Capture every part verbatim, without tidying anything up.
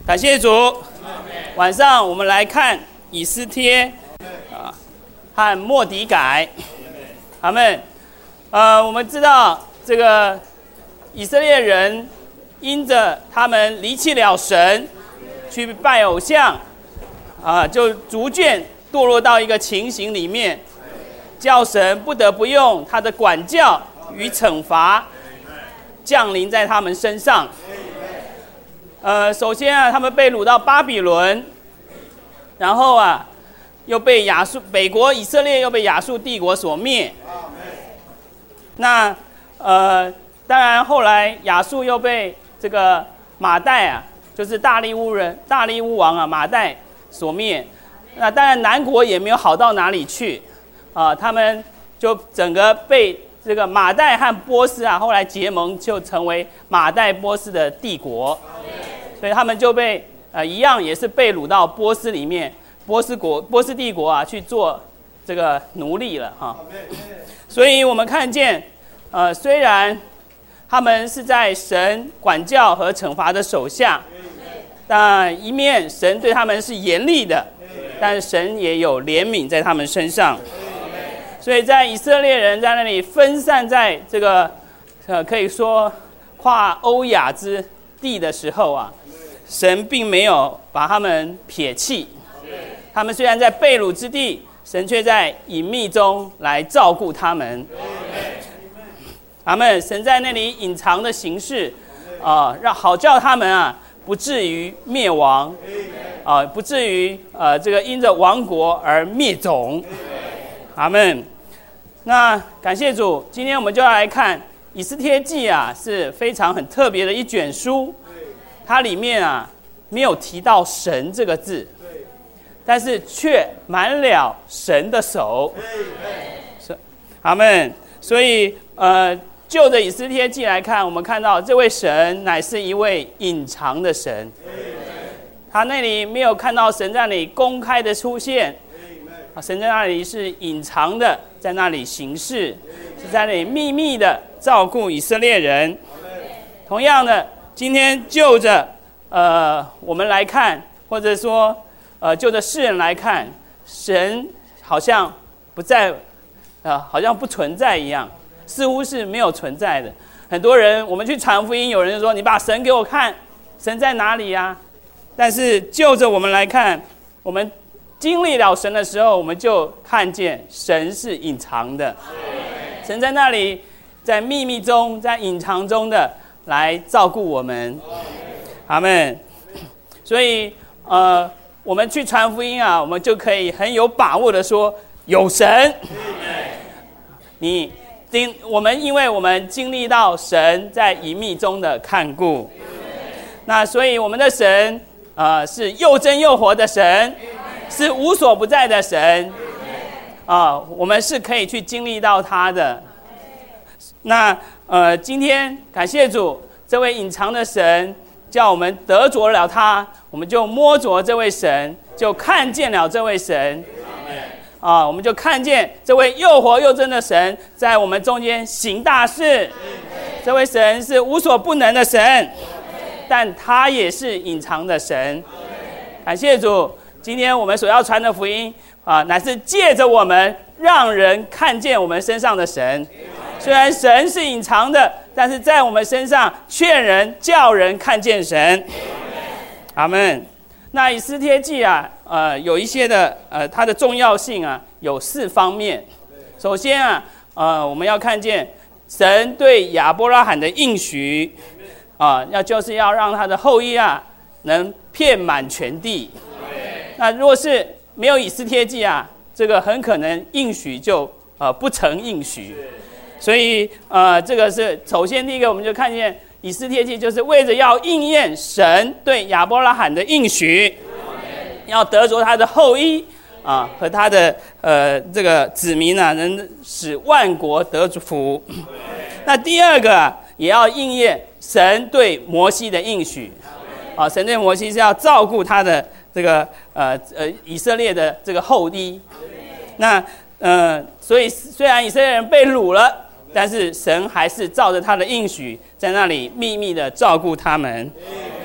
感谢主。晚上我们来看以斯帖啊和末底改。阿们。呃，我们知道这个以色列人因着他们离弃了神，去拜偶像，啊，就逐渐堕落到一个情形里面，叫神不得不用他的管教与惩罚降临在他们身上。呃，首先啊，他们被掳到巴比伦，然后啊，又被亚述北国以色列又被亚述帝国所灭。那呃，当然后来亚述又被这个马代啊，就是大利乌人大利乌王啊马代所灭。那当然南国也没有好到哪里去啊、呃，他们就整个被这个马代和波斯啊后来结盟，就成为马代波斯的帝国。所以他们就被呃一样也是被掳到波斯里面，波斯国波斯帝国啊去做这个奴隶了哈。所以我们看见，呃虽然他们是在神管教和惩罚的手下，但一面神对他们是严厉的，但神也有怜悯在他们身上。所以在以色列人在那里分散在这个呃可以说跨欧亚之地的时候啊，神并没有把他们撇弃。他们虽然在被掳之地，神却在隐秘中来照顾他们。阿们。神在那里隐藏的形式啊、呃，让好叫他们啊不至于灭亡啊、呃，不至于呃这个因着亡国而灭种。阿们。那感谢主，今天我们就要来看以斯帖记啊，是非常很特别的一卷书。它里面啊没有提到神这个字，但是却满了神的手。阿们。所以呃，就着以斯帖记来看，我们看到这位神乃是一位隐藏的神。他那里没有看到神在那里公开的出现，神在那里是隐藏的，在那里行事，是在那里秘密的照顾以色列人。同样的，今天就着呃我们来看，或者说呃就着世人来看，神好像不在，呃好像不存在一样，似乎是没有存在的。很多人我们去传福音，有人就说你把神给我看，神在哪里呀、啊？但是就着我们来看，我们经历了神的时候，我们就看见神是隐藏的，神在那里，在秘密中，在隐藏中的来照顾我们。阿们。所以呃，我们去传福音啊，我们就可以很有把握的说有神。你经我们因为我们经历到神在隐秘中的看顾，那所以我们的神呃是又真又活的神，是无所不在的神啊、呃，我们是可以去经历到他的。那呃，今天感谢主，这位隐藏的神叫我们得着了他，我们就摸着这位神，就看见了这位神啊、呃，我们就看见这位又活又真的神在我们中间行大事。这位神是无所不能的神，但他也是隐藏的神。感谢主，今天我们所要传的福音啊，乃是借着我们让人看见我们身上的神。虽然神是隐藏的，但是在我们身上劝人叫人看见神。阿们。那以斯帖记啊，呃，有一些的呃，它的重要性啊，有四方面。首先啊，呃，我们要看见神对亚伯拉罕的应许啊，要就是要让他的后裔啊，能遍满全地。那若是没有以斯帖记啊，这个很可能应许就呃不成应许。所以呃，这个是首先第一个，我们就看见以斯帖记就是为着要应验神对亚伯拉罕的应许，要得着他的后裔啊和他的呃这个子民啊，能使万国得福。那第二个、啊、也要应验神对摩西的应许啊，神对摩西是要照顾他的这个呃呃以色列的这个后裔。那呃，所以虽然以色列人被掳了，但是神还是照着他的应许，在那里秘密的照顾他们。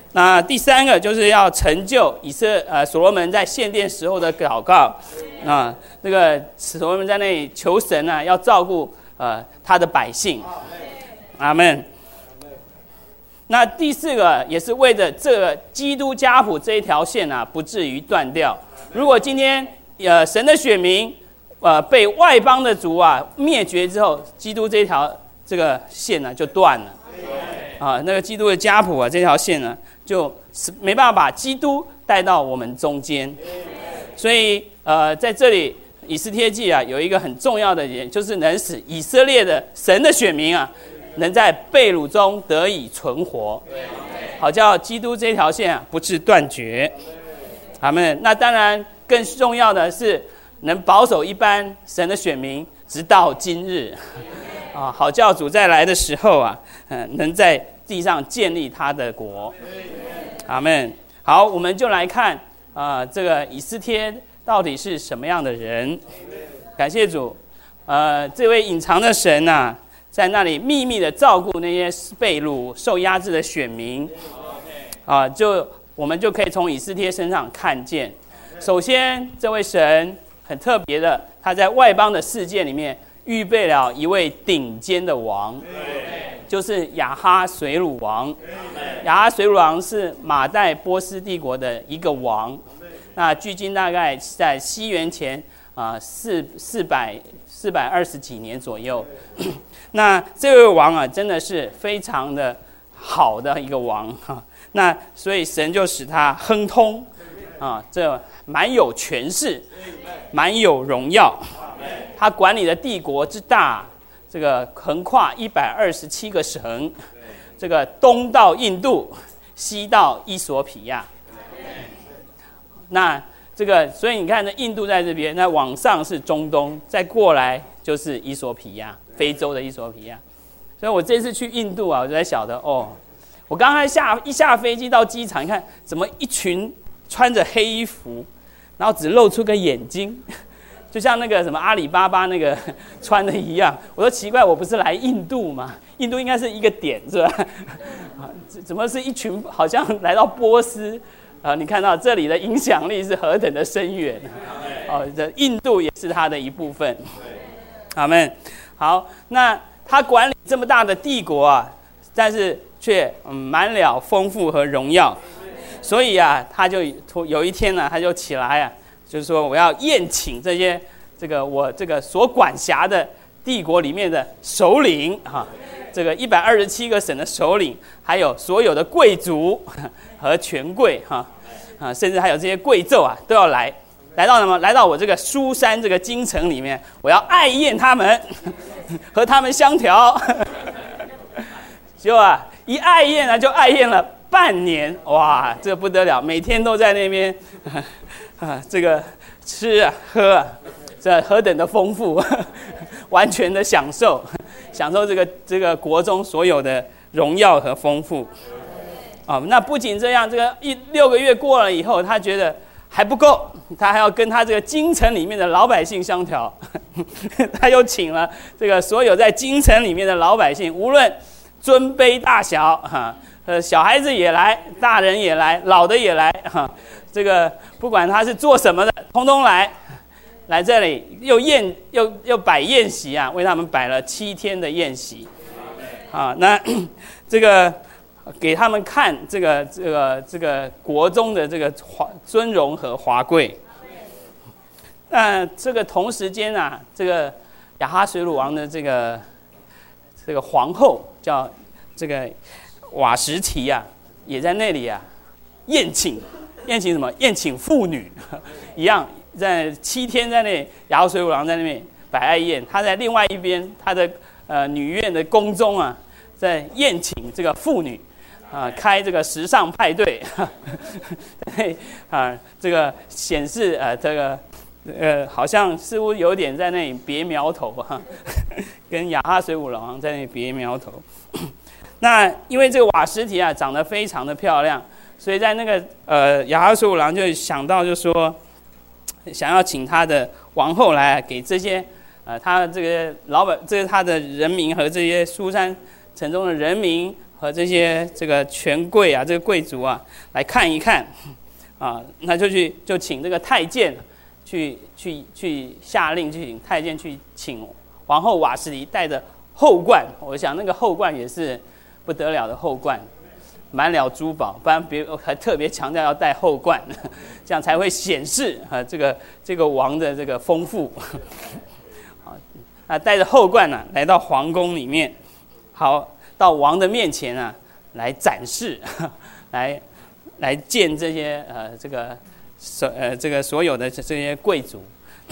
那第三个就是要成就以色呃所罗门在献殿时候的祷告啊，这个所罗门在那里求神啊，要照顾呃他的百姓。阿们。那第四个也是为着这个基督家谱这一条线啊，不至于断掉。如果今天呃神的选民呃被外邦的族啊灭绝之后，基督这条这个线呢、啊、就断了啊，那个基督的家谱啊这条线呢、啊、就是没办法把基督带到我们中间。所以呃在这里以斯帖记啊有一个很重要的点，就是能使以色列的神的选民啊能在被掳中得以存活，好叫基督这条线啊不致断绝。阿们。那当然更重要的是能保守一般神的选民直到今日啊，好叫主再来的时候啊，嗯，能在地上建立他的国。阿们。好，我们就来看啊、呃，这个以斯帖到底是什么样的人？感谢主，呃，这位隐藏的神啊，在那里秘密的照顾那些被掳、受压制的选民，啊，就我们就可以从以斯帖身上看见。首先，这位神很特别的，他在外邦的世界里面预备了一位顶尖的王，就是亚哈随鲁王。亚哈随鲁王是马代波斯帝国的一个王，那距今大概在西元前啊四四百四百二十几年左右。那这位王啊，真的是非常的好的一个王哈。那所以神就使他亨通啊，这蛮有权势，蛮有荣耀。他管理的帝国之大，这个横跨一百二十七个省，这个东到印度，西到伊索比亚。那这个，所以你看，这印度在这边，那往上是中东，再过来就是伊索比亚，非洲的伊索比亚。所以我这次去印度啊，我就在晓得哦，我刚才下一下飞机到机场，你看怎么一群穿着黑衣服，然后只露出个眼睛，就像那个什么阿里巴巴那个穿的一样。我说奇怪，我不是来印度吗？印度应该是一个点是吧？怎么是一群好像来到波斯？啊，你看到这里的影响力是何等的深远哦，这印度也是他的一部分。阿们。好，那他管理这么大的帝国啊，但是却、嗯、满了丰富和荣耀。所以啊，他就有一天呢、啊，他就起来啊，就是说我要宴请这些这个我这个所管辖的帝国里面的首领哈、啊，这个一百二十七个省的首领，还有所有的贵族和权贵哈 啊, 啊，甚至还有这些贵胄啊，都要来，来到什么？来到我这个书珊这个京城里面，我要爱宴他们，和他们相调。就啊，一爱宴啊，就爱宴了半年，哇，这个不得了，每天都在那边啊，这个吃啊喝啊，这何等的丰富，完全的享受，享受这个这个国中所有的荣耀和丰富。哦，那不仅这样，这个一六个月过了以后，他觉得还不够，他还要跟他这个京城里面的老百姓相调。他又请了这个所有在京城里面的老百姓，无论尊卑大小，哈，呃，小孩子也来，大人也来，老的也来，哈，这个不管他是做什么的，通通来，来这里又宴又又摆宴席啊，为他们摆了七天的宴席。啊，那这个。给他们看这个这个这个国中的这个华尊荣和华贵。那这个同时间啊，这个亚哈随鲁王的这个这个皇后叫这个瓦什提啊，也在那里啊宴请宴请什么？宴请妇女一样，在七天在那里，亚哈随鲁王在那边摆爱宴，他在另外一边，他的呃女院的宫中啊，在宴请这个妇女。啊，开这个时尚派对，啊，这个显示呃，这个呃，好像似乎有点在那里别苗头哈，跟亚哈随鲁王在那里别苗头。那因为这个瓦什提啊长得非常的漂亮，所以在那个呃亚哈随鲁王就想到就说，想要请他的王后来给这些呃他这个老板，这是他的人民和这些书珊城中的人民。 和这些这个权贵啊，这个贵族啊来看一看，啊，那就去就请这个太监去去去下令，去请太监去请王后瓦实提带着后冠，我想那个后冠也是不得了的后冠，满了珠宝，不然别还特别强调要带后冠，这样才会显示啊这个这个王的这个丰富。啊，那带着后冠呢、啊，来到皇宫里面，好到王的面前啊来展示，来来见这些呃这个所呃这个所有的这些贵族。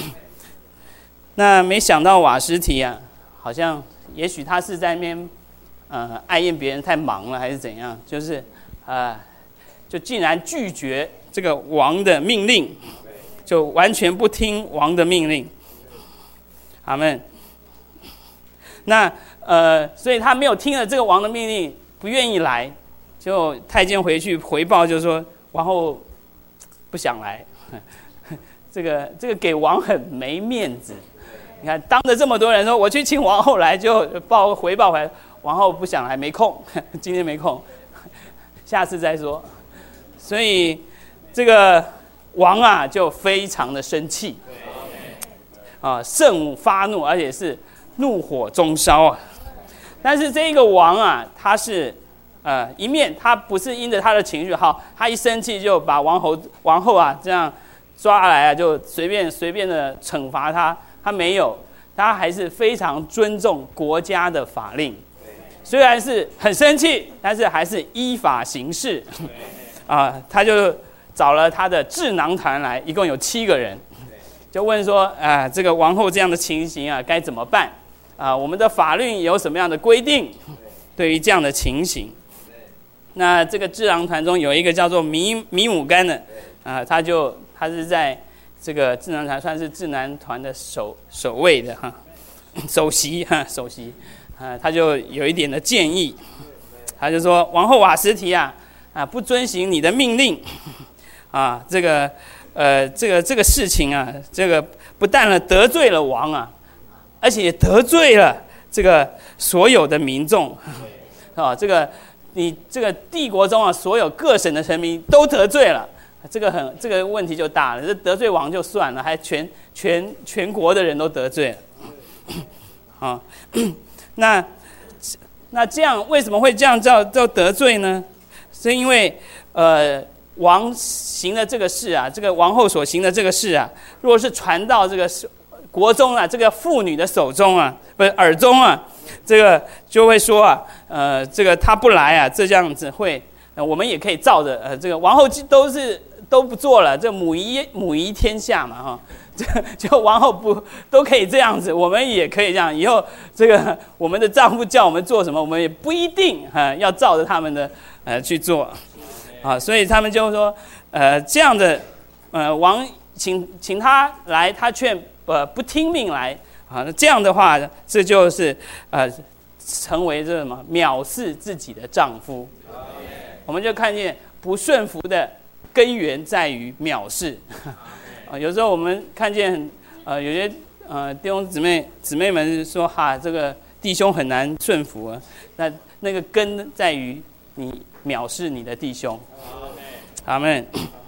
那没想到瓦实提啊，好像也许他是在那边呃爱宴别人太忙了，还是怎样，就是呃就竟然拒绝这个王的命令，就完全不听王的命令。阿们。那呃，所以他没有听了这个王的命令，不愿意来，就太监回去回报，就说王后不想来，这个这个给王很没面子。你看，当着这么多人说我去请王后来，就报回报回来，王后不想来，没空，今天没空，下次再说。所以这个王啊就非常的生气，啊，甚发怒，而且是怒火中烧啊。但是这个王啊，他是呃一面他不是因着他的情绪好，他一生气就把王后王后啊这样抓来啊，就随便随便的惩罚他。他没有，他还是非常尊重国家的法令，虽然是很生气，但是还是依法行事。啊，他就找了他的智囊团来，一共有七个人，就问说：啊，这个王后这样的情形啊，该怎么办？啊，我们的法律有什么样的规定？对于这样的情形，那这个智囊团中有一个叫做米米姆干的，啊，他就他是在。这个智囊团算是智囊团的首首位的哈，首席哈首席，啊，他就有一点的建议，他就说王后瓦实提啊啊不遵行你的命令，啊这个呃这个这个事情啊，这个不但了得罪了王啊，而且也得罪了这个所有的民众，啊这个你这个帝国中啊所有各省的臣民都得罪了。这个很这个问题就大了，这得罪王就算了，还全全全国的人都得罪了，啊，那那这样为什么会这样叫叫得罪呢？是因为呃王行的这个事啊，这个王后所行的这个事啊，如果是传到这个国中啊，这个妇女的手中啊，不是耳中啊，这个就会说啊，呃，这个他不来啊，这样子会，呃、我们也可以照着呃这个王后都是。都不做了，这母仪母仪天下嘛，哈，这就王后不都可以这样子，我们也可以这样。以后这个我们的丈夫叫我们做什么，我们也不一定哈要照着他们的呃去做，啊，所以他们就说，呃，这样的呃王请请他来，他却呃不听命来，啊，这样的话，这就是呃成为这什么藐视自己的丈夫，我们就看见不顺服的。根源在于藐视，啊，有时候我们看见，呃，有些呃弟兄姊妹姊妹们说，哈，这个弟兄很难顺服啊，那那个根在于你藐视你的弟兄，阿们。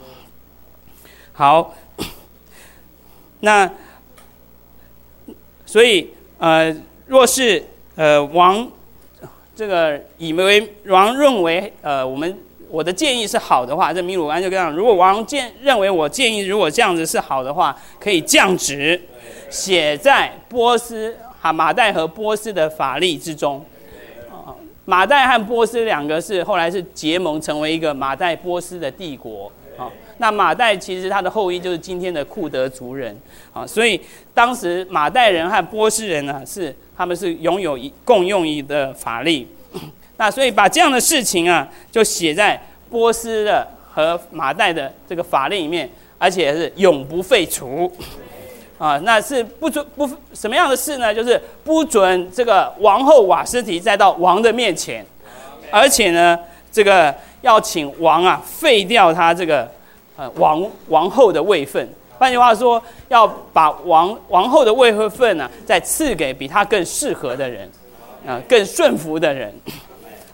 好，那所以呃，若是呃王这个以为王认为呃我们。我的建议是好的话，这米鲁安就这样。如果王建认为我建议如果这样子是好的话，可以降职，写在波斯哈马代和波斯的法律之中。啊，马代和波斯两个是后来是结盟，成为一个马代波斯的帝国。啊，那马代其实他的后裔就是今天的库德族人。啊，所以当时马代人和波斯人呢，是他们是拥有一共用一的法律。那所以把这样的事情啊，就写在波斯的和马代的这个法令里面，而且是永不废除，啊，那是不准不什么样的事呢？就是不准这个王后瓦实提再到王的面前，而且呢，这个要请王啊废掉他这个呃王王后的位分。换句话说，要把王王后的位分呢、啊，再赐给比他更适合的人。啊，更顺服的人，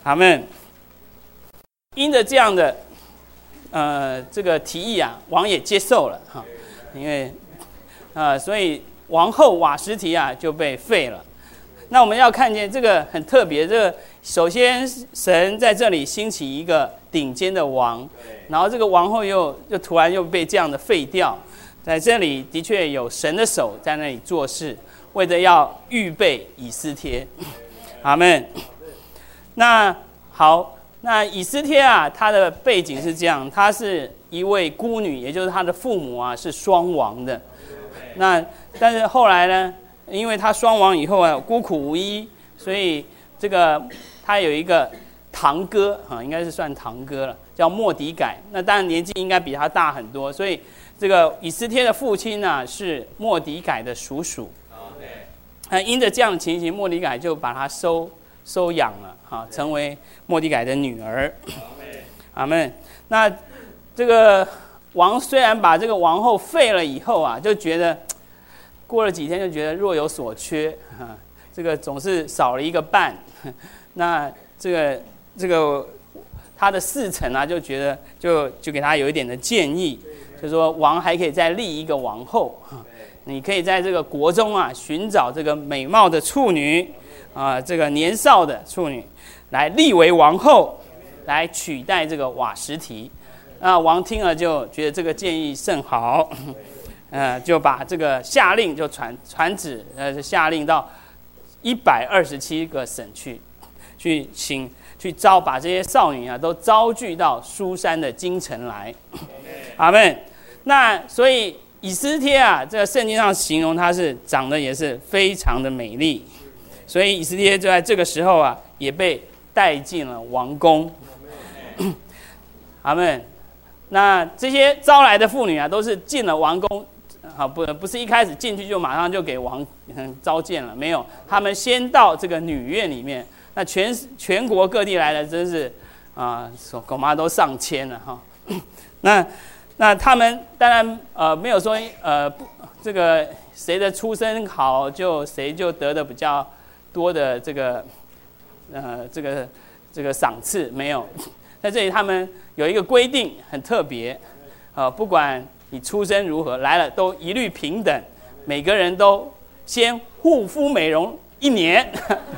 阿们。因着这样的呃这个提议啊，王也接受了哈，因为呃所以王后瓦实提啊就被废了。那我们要看见这个很特别，这个首先神在这里兴起一个顶尖的王，然后这个王后又又突然又被这样的废掉，在这里的确有神的手在那里做事，为着要预备以斯帖。阿们。那好。那以斯帖啊，他的背景是这样，他是一位孤女，也就是他的父母啊是双亡的。那但是后来呢，因为他双亡以后啊，孤苦无依，所以这个他有一个堂哥啊，应该是算堂哥了，叫末底改。那当然年纪应该比他大很多，所以这个以斯帖的父亲呢、啊、是末底改的叔叔。那因着这样的情形，末底改就把他收。收养了，哈，成为末底改的女儿。阿们。那这个王虽然把这个王后废了以后啊，就觉得过了几天就觉得若有所缺，哈，这个总是少了一个伴。那这个这个他的侍臣啊，就觉得就就给他有一点的建议，就说王还可以再立一个王后，你可以在这个国中啊寻找这个美貌的处女。啊，这个年少的处女来立为王后，来取代这个瓦实提。那王听了就觉得这个建议甚好，呃，就把这个下令就传传旨，呃，下令到一百二十七个省去，去请去招把这些少女啊都招聚到书珊的京城来。阿们。那所以以斯帖啊，这个圣经上形容她是长得也是非常的美丽。所以以斯帖就在这个时候啊，也被带进了王宫。阿们。那这些招来的妇女啊，都是进了王宫，啊，不不是一开始进去就马上就给王召见了，没有，他们先到这个女院里面。那全全国各地来的真是啊，恐怕都上千了哈。那那他们当然呃没有说呃不这个谁的出身好就谁就得的比较。多的这个，呃，这个这个赏赐没有，在这里他们有一个规定很特别，呃，不管你出身如何，来了都一律平等，每个人都先护肤美容一年。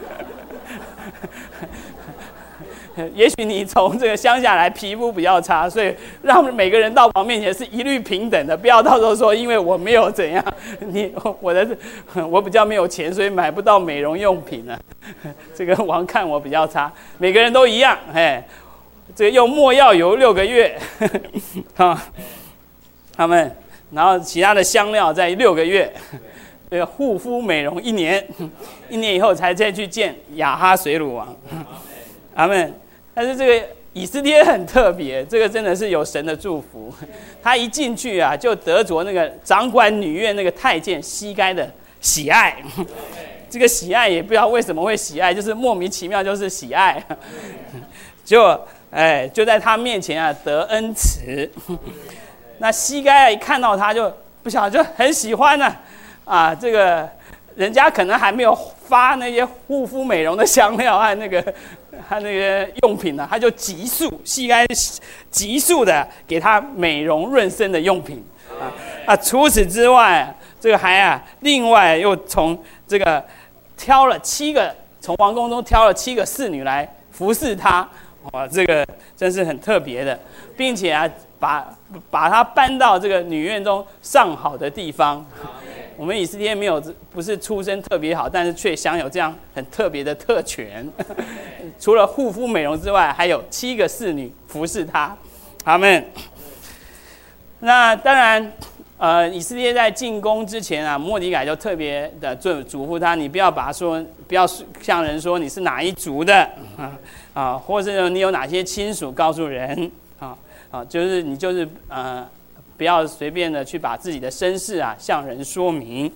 也许你从这个乡下来，皮肤比较差，所以让每个人到王面前是一律平等的，不要到时候说因为我没有怎样，你我的我比较没有钱，所以买不到美容用品了。这个王看我比较差，每个人都一样，哎，这个用没药油六个月，啊，他们，然后其他的香料在六个月，这个护肤美容一年，一年以后才再去见亚哈水乳王，阿们。但是这个以斯帖很特别，这个真的是有神的祝福。他一进去啊，就得着那个掌管女院那个太监西该的喜爱。这个喜爱也不知道为什么会喜爱，就是莫名其妙就是喜爱。就哎就在他面前啊得恩慈。那西该一看到他就不晓得就很喜欢呢、啊，啊这个人家可能还没有发那些护肤美容的香料和那个。他那个用品呢、啊，他就急速，西该急速的给他美容润身的用品啊啊！除此之外，这个还啊，另外又从这个挑了七个，从王宫中挑了七个侍女来服侍他，哇，这个真是很特别的，并且啊，把把他搬到这个女院中上好的地方。我们以斯帖没有，不是出身特别好，但是却享有这样很特别的特权。除了护肤美容之外，还有七个侍女服侍他。阿们。那当然，呃，以斯帖在进宫之前啊，末底改就特别的嘱嘱咐他，你不要把他说，不要向人说你是哪一族的啊啊，或者你有哪些亲属，告诉人啊啊，就是你就是呃。不要随便的去把自己的身世啊向人说明。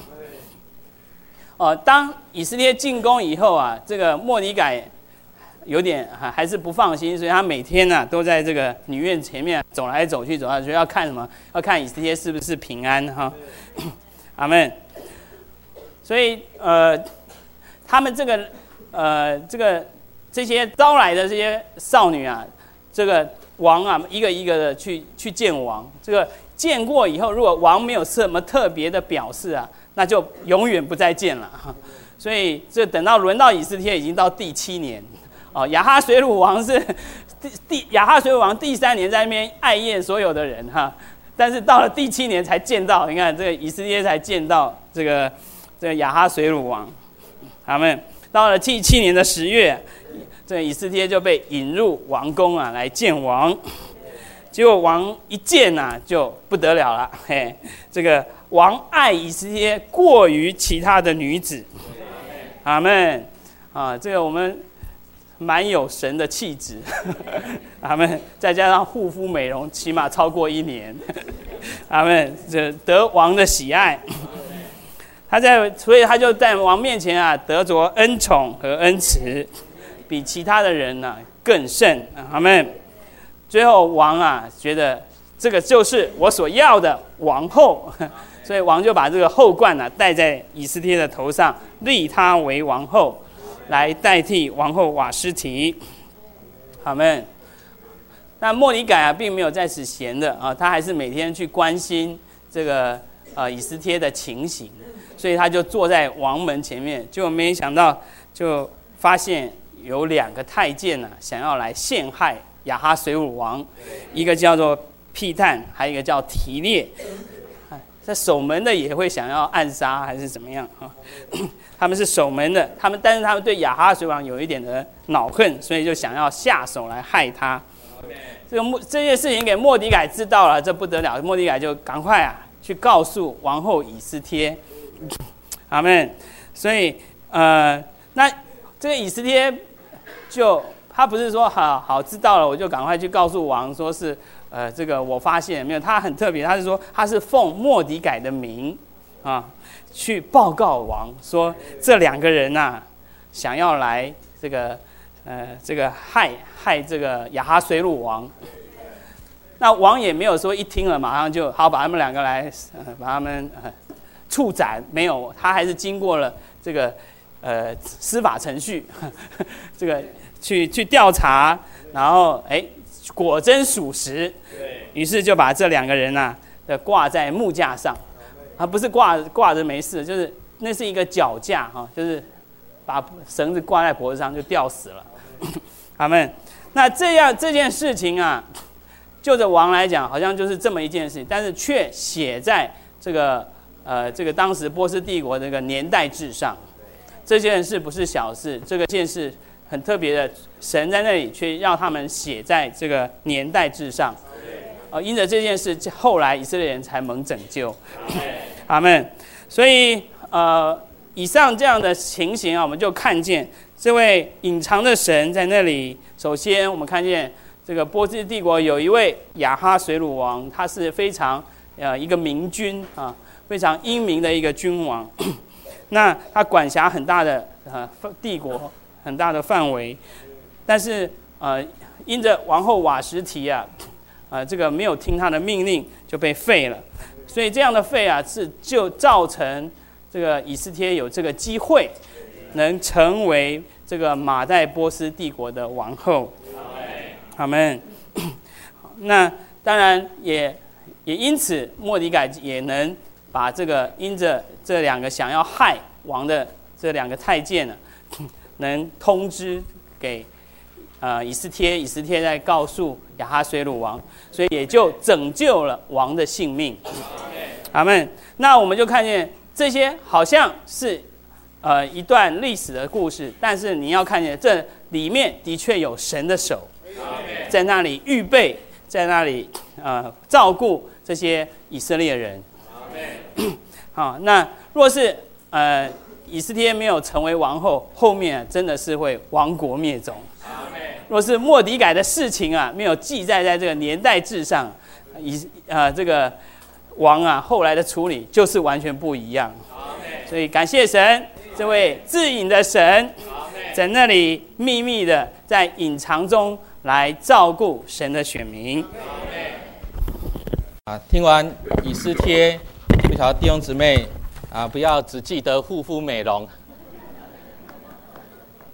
哦、呃，当以斯帖进宫以后啊，这个末底改有点还是不放心，所以他每天呢、啊、都在这个女院前面走来走去，走来走去，要看什么？要看以斯帖是不是平安哈。阿们。所以呃，他们这个呃这个这些招来的这些少女啊，这个王啊，一个一个的去去见王。这个见过以后，如果王没有什么特别的表示啊，那就永远不再见了。所以这等到轮到以斯帖，已经到第七年。哦，亚哈水鲁王是第第亚哈水鲁王第三年在那边爱宴所有的人哈，但是到了第七年才见到，你看这个以斯帖才见到这个这个亚哈水鲁王。他们到了第七年的十月，这个以斯帖就被引入王宫啊，来见王。结果王一见啊，就不得了了，嘿，这个王爱以斯帖过于其他的女子。阿们啊，这个我们蛮有神的气质，阿们，再加上护肤美容，起码超过一年，阿们，这得王的喜爱。他在，所以他就在王面前啊，得着恩宠和恩慈，比其他的人呢、啊、更甚。阿们。最后王啊，觉得这个就是我所要的王后，所以王就把这个后冠啊戴在以斯帖的头上，立她为王后，来代替王后瓦施提。阿们。那末底改啊，并没有在此闲的啊，他还是每天去关心这个呃以斯帖的情形，所以他就坐在王门前面，结果没想到就发现有两个太监啊，想要来陷害亚哈水鲁王，一个叫做辟探，还有一个叫提列。在守门的也会想要暗杀还是怎么样啊？他们是守门的，他们但是他们对亚哈水王有一点的恼恨，所以就想要下手来害他。这个这件事情给末底改知道了，这不得了，末底改就赶快啊去告诉王后以斯帖。阿们。所以呃，那这个以斯帖就。他不是说好好知道了，我就赶快去告诉王，说是呃这个我发现没有，他很特别，他是说他是奉末底改的名啊，去报告王说这两个人呐、啊，想要来这个呃这个害害这个亚哈水鲁王。那王也没有说一听了马上就好把他们两个来、呃、把他们呃处斩，没有，他还是经过了这个呃司法程序，呵呵这个。去去调查，然后哎，果真属实，于是就把这两个人呐、啊，挂在木架上，啊，不是挂挂着没事，就是那是一个脚架哈、啊，就是把绳子挂在脖子上就吊死了。阿们。那这样这件事情啊，就着王来讲，好像就是这么一件事，但是却写在这个呃这个当时波斯帝国这个年代志上。这件事不是小事，这个件事。很特别的，神在那里却让他们写在这个年代志上。呃，因着这件事，后来以色列人才蒙拯救。阿们。所以呃，以上这样的情形啊，我们就看见这位隐藏的神在那里。首先，我们看见这个波斯帝国有一位亚哈水鲁王，他是非常呃一个明君啊，非常英明的一个君王。那他管辖很大的呃帝国。很大的范围，但是呃，因着王后瓦实提啊，呃，这个没有听他的命令，就被废了。所以这样的废啊，是就造成这个以斯帖有这个机会，能成为这个马代波斯帝国的王后。阿们。那当然也也因此，末底改也能把这个因着这两个想要害王的这两个太监呢、啊。能通知给呃以斯帖，以斯帖再告诉亚哈水鲁王，所以也就拯救了王的性命。阿们。那我们就看见这些好像是呃一段历史的故事，但是你要看见这里面的确有神的手在那里预备，在那里呃照顾这些以色列人。好，那若是呃。以斯帖没有成为王后，后面、啊、真的是会亡国灭种。若是末底改的事情啊，没有记载在这个年代志上，以呃这个王啊后来的处理就是完全不一样。所以感谢神，这位至隐的神，在那里秘密的在隐藏中来照顾神的选民。 啊，听完以斯帖，不晓得弟兄姊妹。啊，不要只记得护肤美容。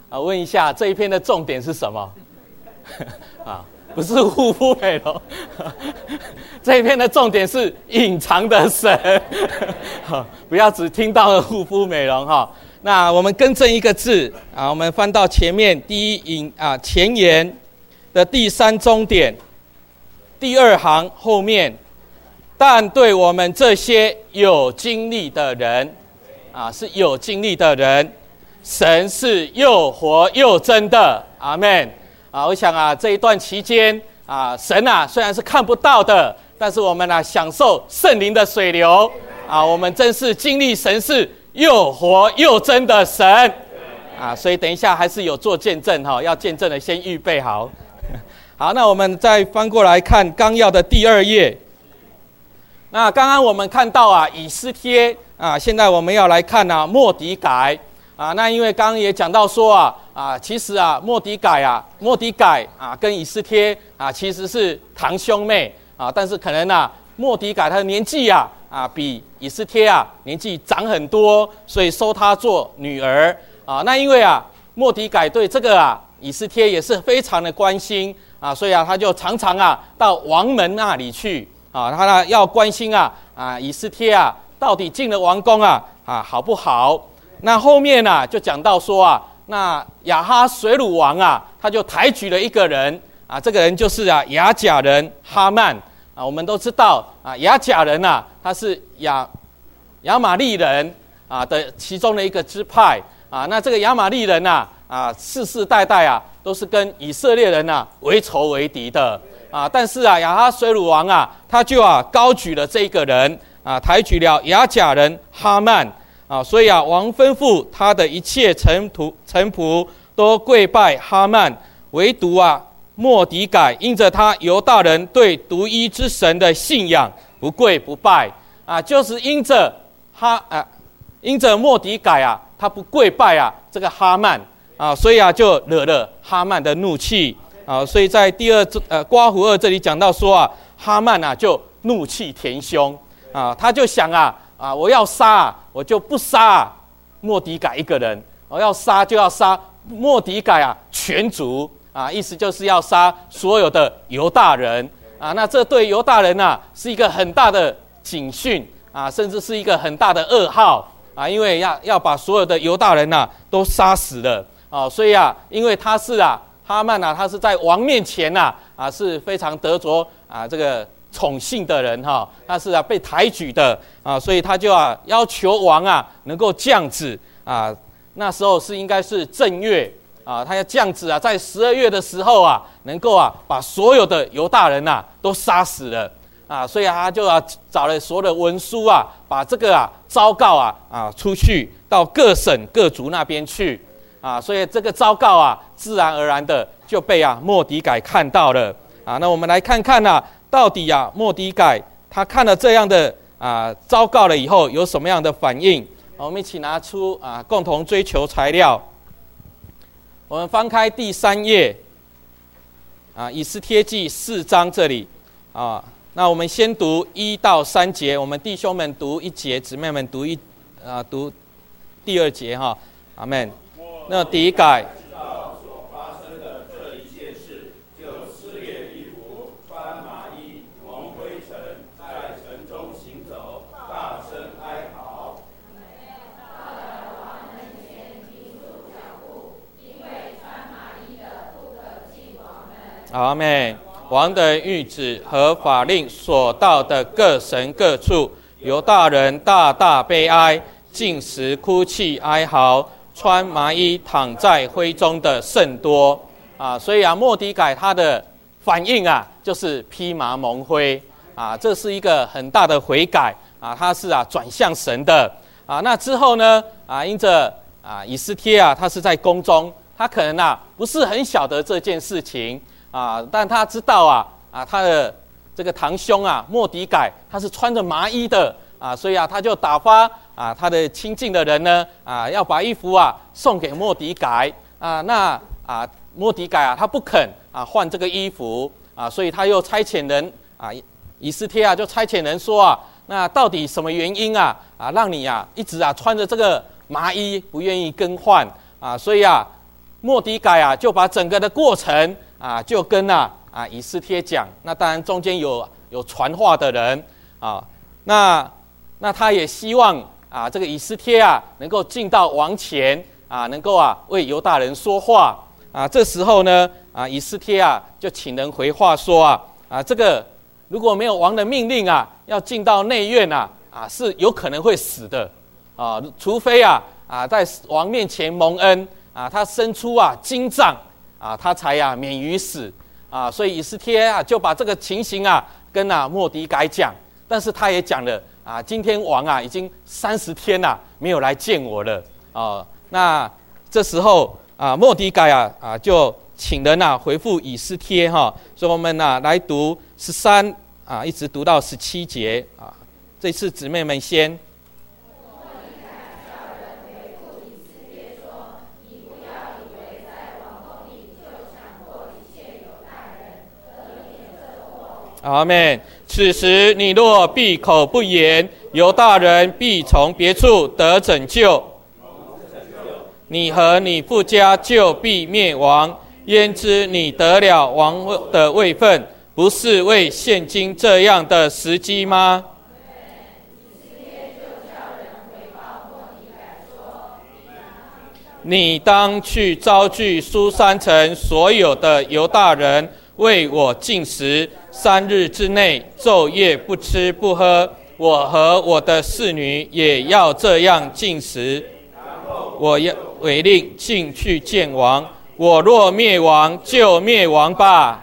啊，问一下这一篇的重点是什么？啊，不是护肤美容，这一篇的重点是隐藏的神。不要只听到了护肤美容哈。那我们更正一个字啊，我们翻到前面第一引啊前言的第三中点第二行后面，但对我们这些有经历的人啊，是有经历的人，神是又活又真的，阿们啊！我想啊，这一段期间啊，神啊虽然是看不到的，但是我们啊享受圣灵的水流啊，我们真是经历神是又活又真的神啊！所以等一下还是有做见证哈，要见证的先预备好。好，那我们再翻过来看纲要的第二页。那刚刚我们看到啊，以斯帖啊，现在我们要来看啊，末底改啊。那因为刚刚也讲到说啊啊，其实啊，末底改啊，末底改啊，跟以斯帖啊，其实是堂兄妹啊，但是可能啊，末底改他的年纪啊啊，比以斯帖啊年纪长很多，所以收他做女儿啊。那因为啊，末底改对这个啊，以斯帖也是非常的关心啊，所以啊，他就常常啊到王门那里去。啊，他呢要关心啊啊，以斯帖啊，到底进了王宫啊啊好不好？那后面呢、啊、就讲到说啊，那亚哈水鲁王啊，他就抬举了一个人啊，这个人就是啊亚甲人哈曼啊。我们都知道啊，亚甲人啊，他是亚亚玛利人啊的其中的一个支派啊。那这个亚玛利人啊啊，世世代代啊都是跟以色列人啊为仇为敌的。啊，但是啊，亚哈水鲁王啊，他就啊高举了这个人啊，抬举了亚甲人哈曼啊，所以啊，王吩咐他的一切臣仆臣仆都跪拜哈曼，唯独啊末底改因着他犹大人对独一之神的信仰不跪不拜啊，就是因着哈啊，因着末底改啊，他不跪拜啊这个哈曼啊，所以啊就惹了哈曼的怒气。啊，所以在第二呃刮胡二这里讲到说啊，哈曼啊就怒气填胸啊，他就想啊啊，我要杀啊，我就不杀啊末底改一个人，我要杀就要杀末底改啊全族啊，意思就是要杀所有的犹大人啊。那这对犹大人啊是一个很大的警讯啊，甚至是一个很大的噩耗啊，因为要要把所有的犹大人啊都杀死了啊，所以啊，因为他是啊。哈曼啊，他是在王面前呐、啊，啊是非常得着啊这个宠幸的人哈、啊，他是啊被抬举的啊，所以他就啊要求王啊能够降旨啊，那时候是应该是正月啊，他要降旨啊，在十二月的时候啊，能够啊把所有的犹大人呐、啊、都杀死了啊，所以他就啊找了所有的文书啊，把这个啊昭告啊啊出去到各省各族那边去。啊，所以这个昭告啊，自然而然的就被啊末底改看到了啊。那我们来看看啊，到底啊末底改他看了这样的啊昭告了以后有什么样的反应？我们一起拿出啊共同追求材料。我们翻开第三页啊，以斯帖记四章这里啊。那我们先读一到三节，我们弟兄们读一节，姊妹们读一啊读第二节哈。阿们。那底改所发生的这一切事，就撕裂衣服，穿麻衣，蒙灰尘，在城中行走，大声哀嚎。到了王门前，停住脚步，因为穿麻衣的不可进王门。 阿们。王的谕旨和法令所到的各省各处，犹大人大大悲哀，进食哭泣哀嚎。穿麻衣躺在灰中的甚多啊，所以啊，末底改他的反应啊，就是披麻蒙灰啊，这是一个很大的悔改啊，他是啊转向神的啊。那之后呢啊，因着啊以斯帖啊，他是在宫中，他可能啊不是很晓得这件事情啊，但他知道啊啊他的这个堂兄啊末底改他是穿着麻衣的啊，所以啊他就打发。啊，他的亲近的人呢，啊，要把衣服啊送给末底改啊，那啊，末底改啊，他不肯啊换这个衣服啊，所以他又差遣人啊，以斯帖啊就差遣人说啊，那到底什么原因啊啊，让你啊一直啊穿着这个麻衣不愿意更换啊？所以啊末底改啊就把整个的过程啊就跟啊啊以斯帖讲。那当然中间有有传话的人啊，那那他也希望啊这个以斯帖啊能够进到王前啊，能够啊为犹大人说话啊。这时候呢啊以斯帖啊就请人回话说啊啊这个如果没有王的命令啊，要进到内院啊啊是有可能会死的啊，除非啊啊在王面前蒙恩。啊，他伸出啊金杖啊，他才啊免于死啊，所以以斯帖啊就把这个情形啊跟啊末底改讲，但是他也讲了啊，今天王啊已经三十天啊没有来见我了啊。那这时候啊末底改啊啊就请人啊回复以斯帖哈，所以我们啊来读十三啊一直读到十七节啊，这次姊妹们先。阿们。此时你若闭口不言，犹大人必从别处得拯救，你和你父家就必灭亡。焉知你得了王的位分，不是为现今这样的时机吗？你当去招聚书珊城所有的犹大人，为我禁食三日之内，昼夜不吃不喝。我和我的侍女也要这样禁食。我要违令进去见王。我若灭亡，就灭亡吧。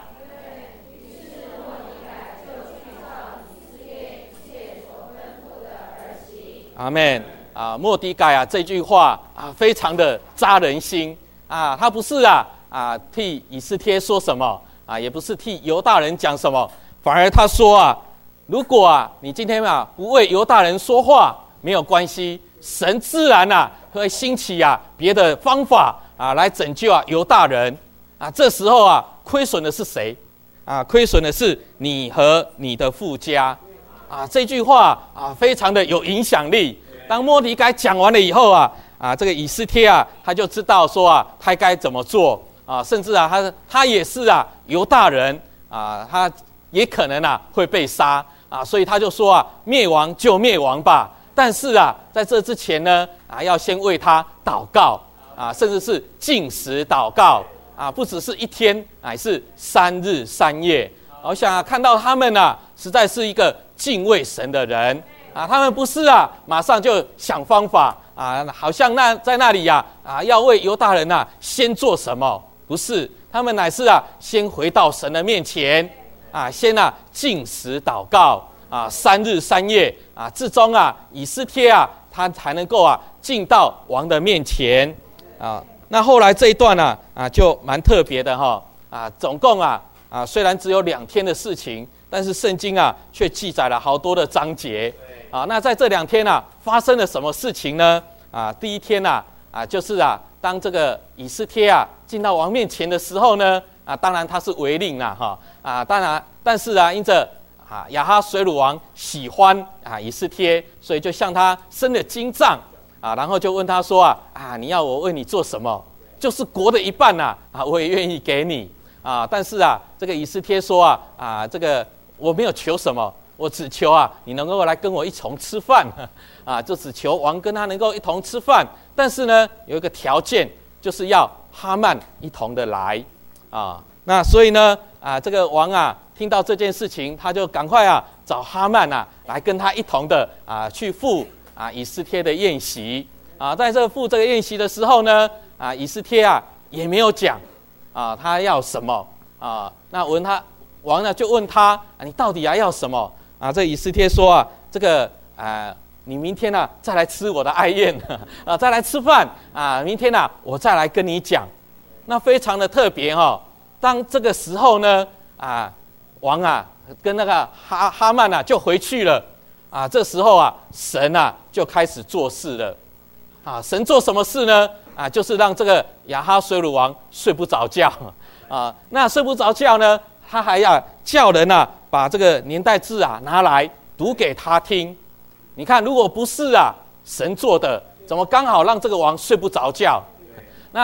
阿们。啊，末底改啊，这句话啊，非常的扎人心啊。他不是啊啊替以斯帖说什么啊，也不是替犹大人讲什么，反而他说啊，如果啊你今天啊不为犹大人说话，没有关系，神自然啊会兴起啊别的方法啊来拯救啊犹大人啊。这时候啊，亏损的是谁啊？亏损的是你和你的父家啊。这句话啊，非常的有影响力。当末底改讲完了以后啊，啊，这个以斯帖啊，他就知道说啊，他该怎么做啊，甚至啊，他他也是啊，犹大人啊，他也可能啊会被杀啊，所以他就说啊，灭亡就灭亡吧。但是啊，在这之前呢，啊，要先为他祷告啊，甚至是禁食祷告啊，不只是一天，乃是三日三夜。我想啊，看到他们啊，实在是一个敬畏神的人。啊，他们不是啊，马上就想方法啊，好像那在那里呀 啊, 啊，要为犹大人啊先做什么？不是，他们乃是啊，先回到神的面前啊，先啊禁食祷告啊，三日三夜啊，至终啊，以斯帖啊，他才能够啊进到王的面前啊。那后来这一段呢 啊, 啊，就蛮特别的哈啊，总共啊啊，虽然只有两天的事情，但是圣经啊却记载了好多的章节。啊，那在这两天啊，发生了什么事情呢？啊，第一天啊，啊，就是啊，当这个以斯帖啊进到王面前的时候呢，啊，当然他是违令啦，哈，啊，当然，但是啊，因着啊亚哈水鲁王喜欢啊以斯帖，所以就向他伸了金杖啊，然后就问他说啊，啊，你要我为你做什么？就是国的一半呐，啊，我也愿意给你啊，但是啊，这个以斯帖说啊，啊，这个我没有求什么。我只求啊，你能够来跟我一同吃饭，啊，就只求王跟他能够一同吃饭。但是呢，有一个条件，就是要哈曼一同的来，啊，那所以呢，啊，这个王啊，听到这件事情，他就赶快啊找哈曼啊来跟他一同的啊去赴啊以斯帖的宴席，啊，在这赴这个宴席的时候呢，啊，以斯帖啊也没有讲，啊，他要什么啊？那问他王呢就问他，啊，你到底还要什么？啊，这以斯帖说啊，这个啊、呃，你明天啊再来吃我的爱宴啊，再来吃饭啊，明天啊我再来跟你讲。那非常的特别哈、哦。当这个时候呢，啊，王啊跟那个哈哈曼啊就回去了啊。这时候啊，神啊就开始做事了啊。神做什么事呢？啊，就是让这个亚哈水鲁王睡不着觉啊。那睡不着觉呢，他还要叫人啊。把这个年代志啊拿来读给他听，你看，如果不是啊神做的，怎么刚好让这个王睡不着觉？那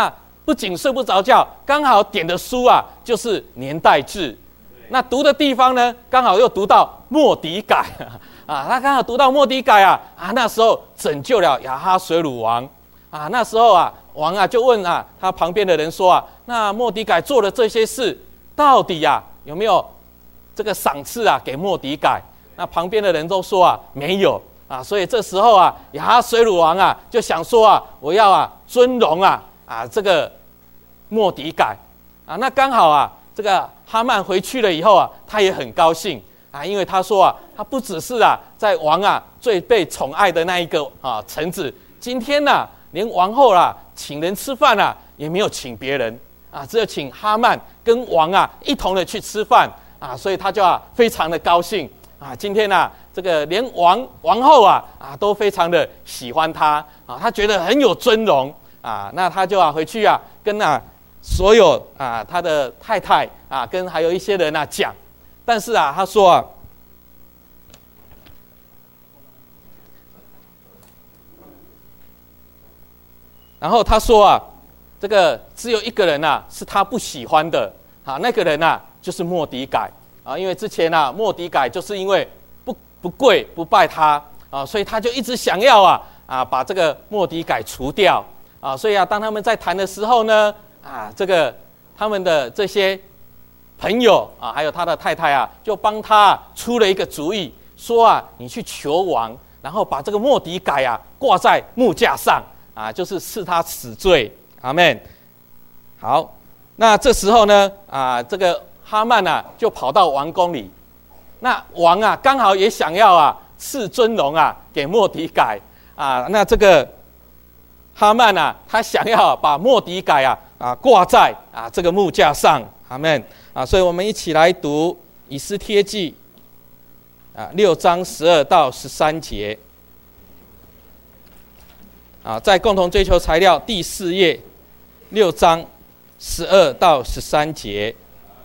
不仅睡不着觉，刚好点的书啊就是年代志，那读的地方呢，刚好又读到末底改啊，他刚好读到末底改啊啊，那时候拯救了亚哈水鲁王啊，那时候啊王啊就问啊他旁边的人说啊，那末底改做了这些事，到底啊有没有这个赏赐啊给末底改？那旁边的人都说啊没有啊，所以这时候啊亚哈水鲁王啊就想说啊，我要啊尊荣啊啊这个末底改啊，那刚好啊这个哈曼回去了以后啊，他也很高兴啊，因为他说啊，他不只是啊在王啊最被宠爱的那一个啊臣子，今天呢、啊、连王后啦、啊、请人吃饭啊也没有请别人啊，只有请哈曼跟王啊一同的去吃饭啊，所以他就啊非常的高兴啊，今天啊这个连王王后啊啊都非常的喜欢他啊，他觉得很有尊荣啊，那他就啊回去啊跟啊所有啊他的太太啊跟还有一些人啊讲，但是啊他说啊，然后他说啊，这个只有一个人啊是他不喜欢的啊，那个人啊就是末底改啊，因为之前啊末底改就是因为不不跪不拜他啊，所以他就一直想要啊啊把这个末底改除掉啊，所以啊当他们在谈的时候呢啊这个他们的这些朋友啊还有他的太太啊就帮他、啊、出了一个主意，说啊你去求王，然后把这个末底改啊挂在木架上啊，就是赐他死罪。阿们。好，那这时候呢啊这个哈曼啊就跑到王宫里，那王啊刚好也想要啊赐尊荣啊给末底改啊，那这个哈曼啊他想要把末底改啊啊挂在啊这个木架上。阿们啊，所以我们一起来读以斯帖记啊六章十二到十三节啊，在共同追求材料第四页六章十二到十三节。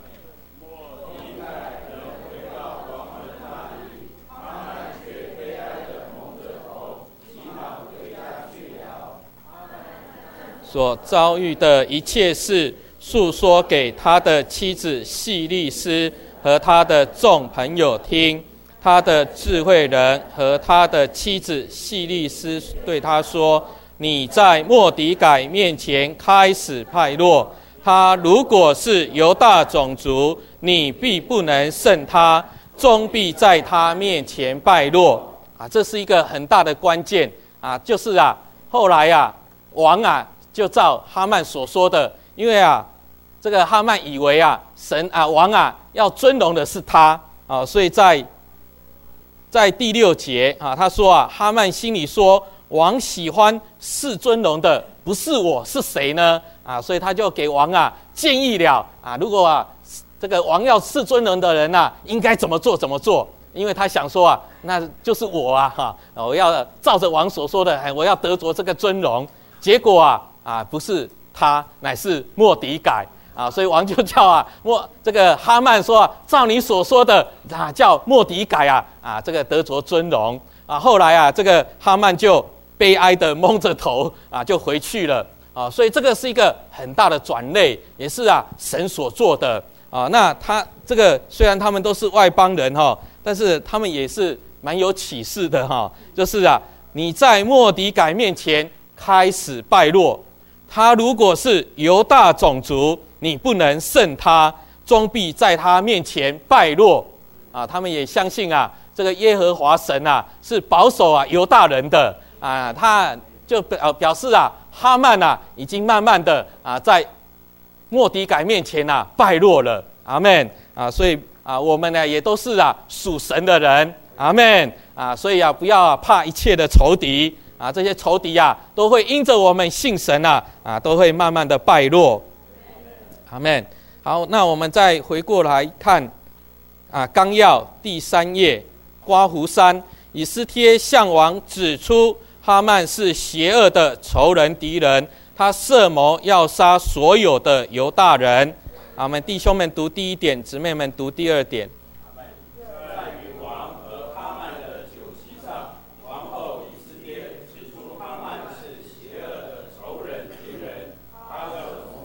所遭遇的一切事，述说给他的妻子细利斯和他的众朋友听。他的智慧人和他的妻子细利斯对他说：你在末底改面前开始败落，他如果是犹大种族，你必不能胜他，终必在他面前败落。啊，这是一个很大的关键啊，就是啊，后来啊，王啊就照哈曼所说的，因为啊，这个哈曼以为啊，神啊王啊要尊荣的是他啊，所以在在第六节啊，他说啊，哈曼心里说，王喜欢赐尊荣的不是我，是谁呢？啊，所以他就给王啊建议了啊，如果啊这个王要赐尊荣的人啊，应该怎么做怎么做？因为他想说啊，那就是我啊哈，我要照着王所说的，我要得着这个尊荣。结果啊啊不是他，乃是末底改啊，所以王就叫啊末这个哈曼说、啊，照你所说的啊，叫末底改啊啊这个得着尊荣啊。后来啊，这个哈曼就悲哀的蒙着头啊，就回去了啊。所以这个是一个很大的转捩，也是啊神所做的啊。那他这个虽然他们都是外邦人哈、哦，但是他们也是蛮有启示的哈、哦。就是啊，你在末底改面前开始败落，他如果是犹大种族，你不能胜他，终必在他面前败落啊。他们也相信啊，这个耶和华神啊是保守啊犹大人的啊，他就表表示啊，哈曼啊已经慢慢的啊在末底改面前啊败落了。阿们啊，所以啊我们呢也都是啊属神的人。阿们啊，所以啊不要啊怕一切的仇敌啊，这些仇敌啊都会因着我们信神啊啊都会慢慢的败落。阿们。好，那我们再回过来看啊纲要第三页刮胡山，以斯帖向王指出哈曼是邪恶的仇人敌人，他设谋要杀所有的犹大人。我们弟兄们读第一点，姊妹们读第二点。 在与王和哈曼的酒席上，王后以斯帖指出哈曼是邪恶的仇人敌人，他的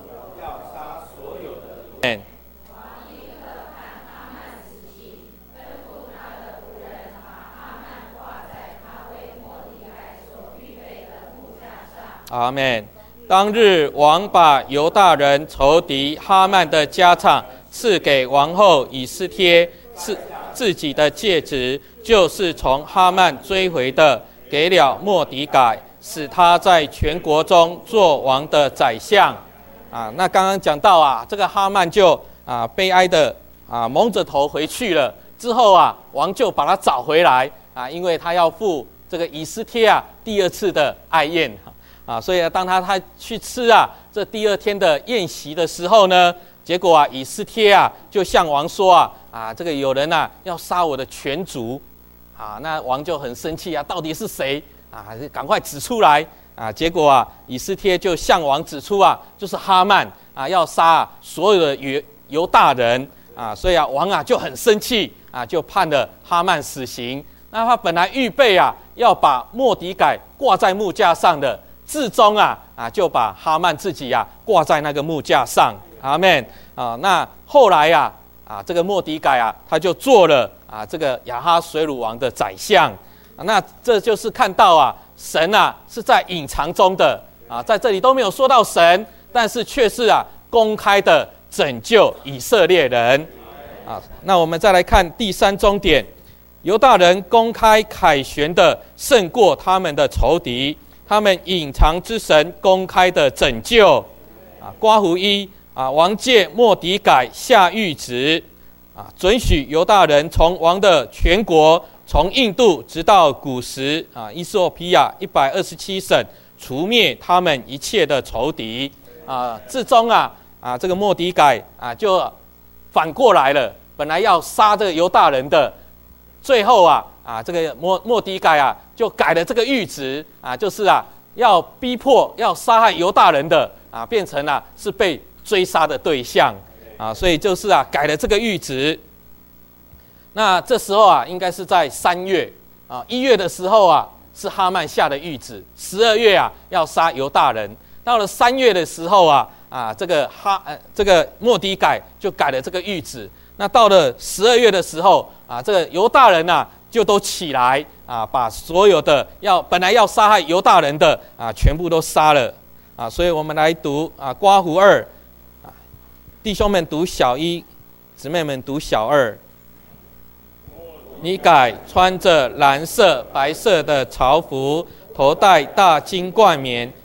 阿们。当日王把犹大人仇敌哈曼的家产赐给王后以斯帖，赐自己的戒指就是从哈曼追回的，给了末底改，使他在全国中做王的宰相。啊，那刚刚讲到啊，这个哈曼就啊悲哀的啊蒙着头回去了。之后啊，王就把他找回来啊，因为他要赴这个以斯帖啊第二次的爱宴啊，所以啊，当他他去吃啊这第二天的宴席的时候呢，结果啊以斯帖啊就向王说啊啊这个有人啊要杀我的全族啊，那王就很生气啊，到底是谁啊？赶快指出来啊！结果啊以斯帖就向王指出啊，就是哈曼啊要杀啊所有的犹犹大人啊，所以啊王啊就很生气啊，就判了哈曼死刑。那他本来预备啊要把末底改挂在木架上的，至终啊啊就把哈曼自己啊挂在那个木架上。阿们啊！那后来呀啊这个末底改啊他就做了啊这个亚哈水鲁王的宰相。啊、那这就是看到啊神啊是在隐藏中的啊，在这里都没有说到神，但是却是啊公开的拯救以色列人。啊，那我们再来看第三重点，犹大人公开凯旋的胜过他们的仇敌，他们隐藏之神公开的拯救。啊，刮胡一啊，王借末底改下谕旨啊，准许犹大人从王的全国，从印度直到古时啊，伊索比亚一百二十七省，除灭他们一切的仇敌啊。至终啊啊，这个末底改啊就反过来了，本来要杀这个犹大人的，最后啊啊，这个末末底改啊就改了这个谕旨啊，就是啊要逼迫要杀害犹大人的啊，变成啊是被追杀的对象啊，所以就是啊改了这个谕旨。那这时候啊，应该是在三月啊，一月的时候啊是哈曼下的谕旨，十二月啊要杀犹大人，到了三月的时候啊。啊，这个哈呃，这个末底改就改了这个谕旨。那到了十二月的时候啊，这个犹大人啊就都起来啊，把所有的要本来要杀害犹大人的啊，全部都杀了啊。所以我们来读啊，刮胡二啊，弟兄们读小一，姊妹们读小二。你改穿着蓝色、白色的朝服，头戴大金冠冕。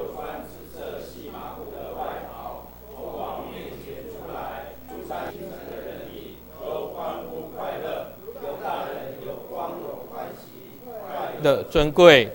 的尊贵，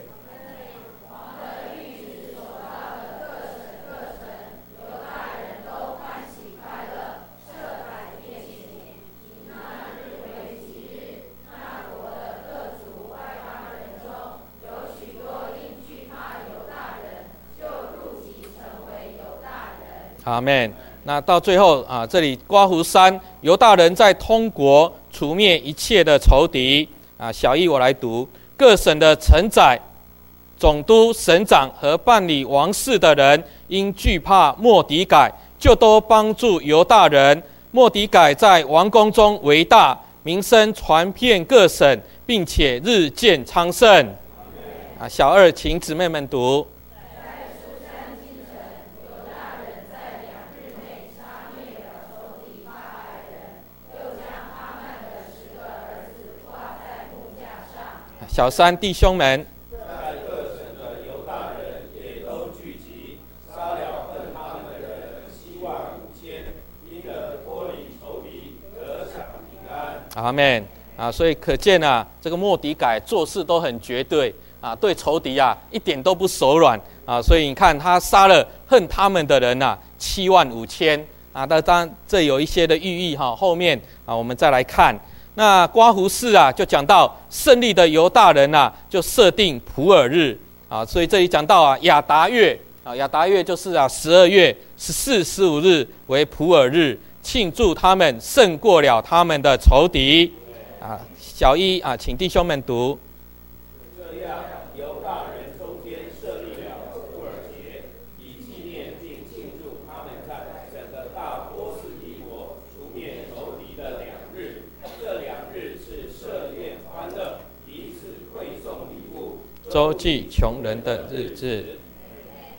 阿们。那到最后啊，这里刮胡三，犹大人在通国除灭一切的仇敌啊。小一我来读。各省的城宰、总督、省长和办理王事的人，因惧怕末底改，就都帮助犹大人。末底改在王宫中为大，名声传遍各省，并且日渐昌盛。啊，小二，请姊妹们读。小三，弟兄们， 在各省的犹大人也都聚集，杀了恨他们的人七万五千，因而脱离仇敌，得享平安。 阿们啊！所以可见啊，这个末底改做事都很绝对啊，对仇敌啊一点都不手软啊。所以你看，他杀了恨他们的人啊七万五千啊。那当然这有一些的寓意哈、啊，后面啊我们再来看。那刮胡四啊，就讲到胜利的犹大人啊，就设定普尔日啊，所以这里讲到啊亚达月啊，亚达月就是啊十二月十四、十五日为普尔日，庆祝他们胜过了他们的仇敌啊。小一啊，请弟兄们读。 这样，犹大人中间设立了普尔节，以纪念并庆祝他们在整个大波斯帝国除灭仇敌的两日。这两日是设宴欢乐，彼此馈送礼物， 周济穷人的日子。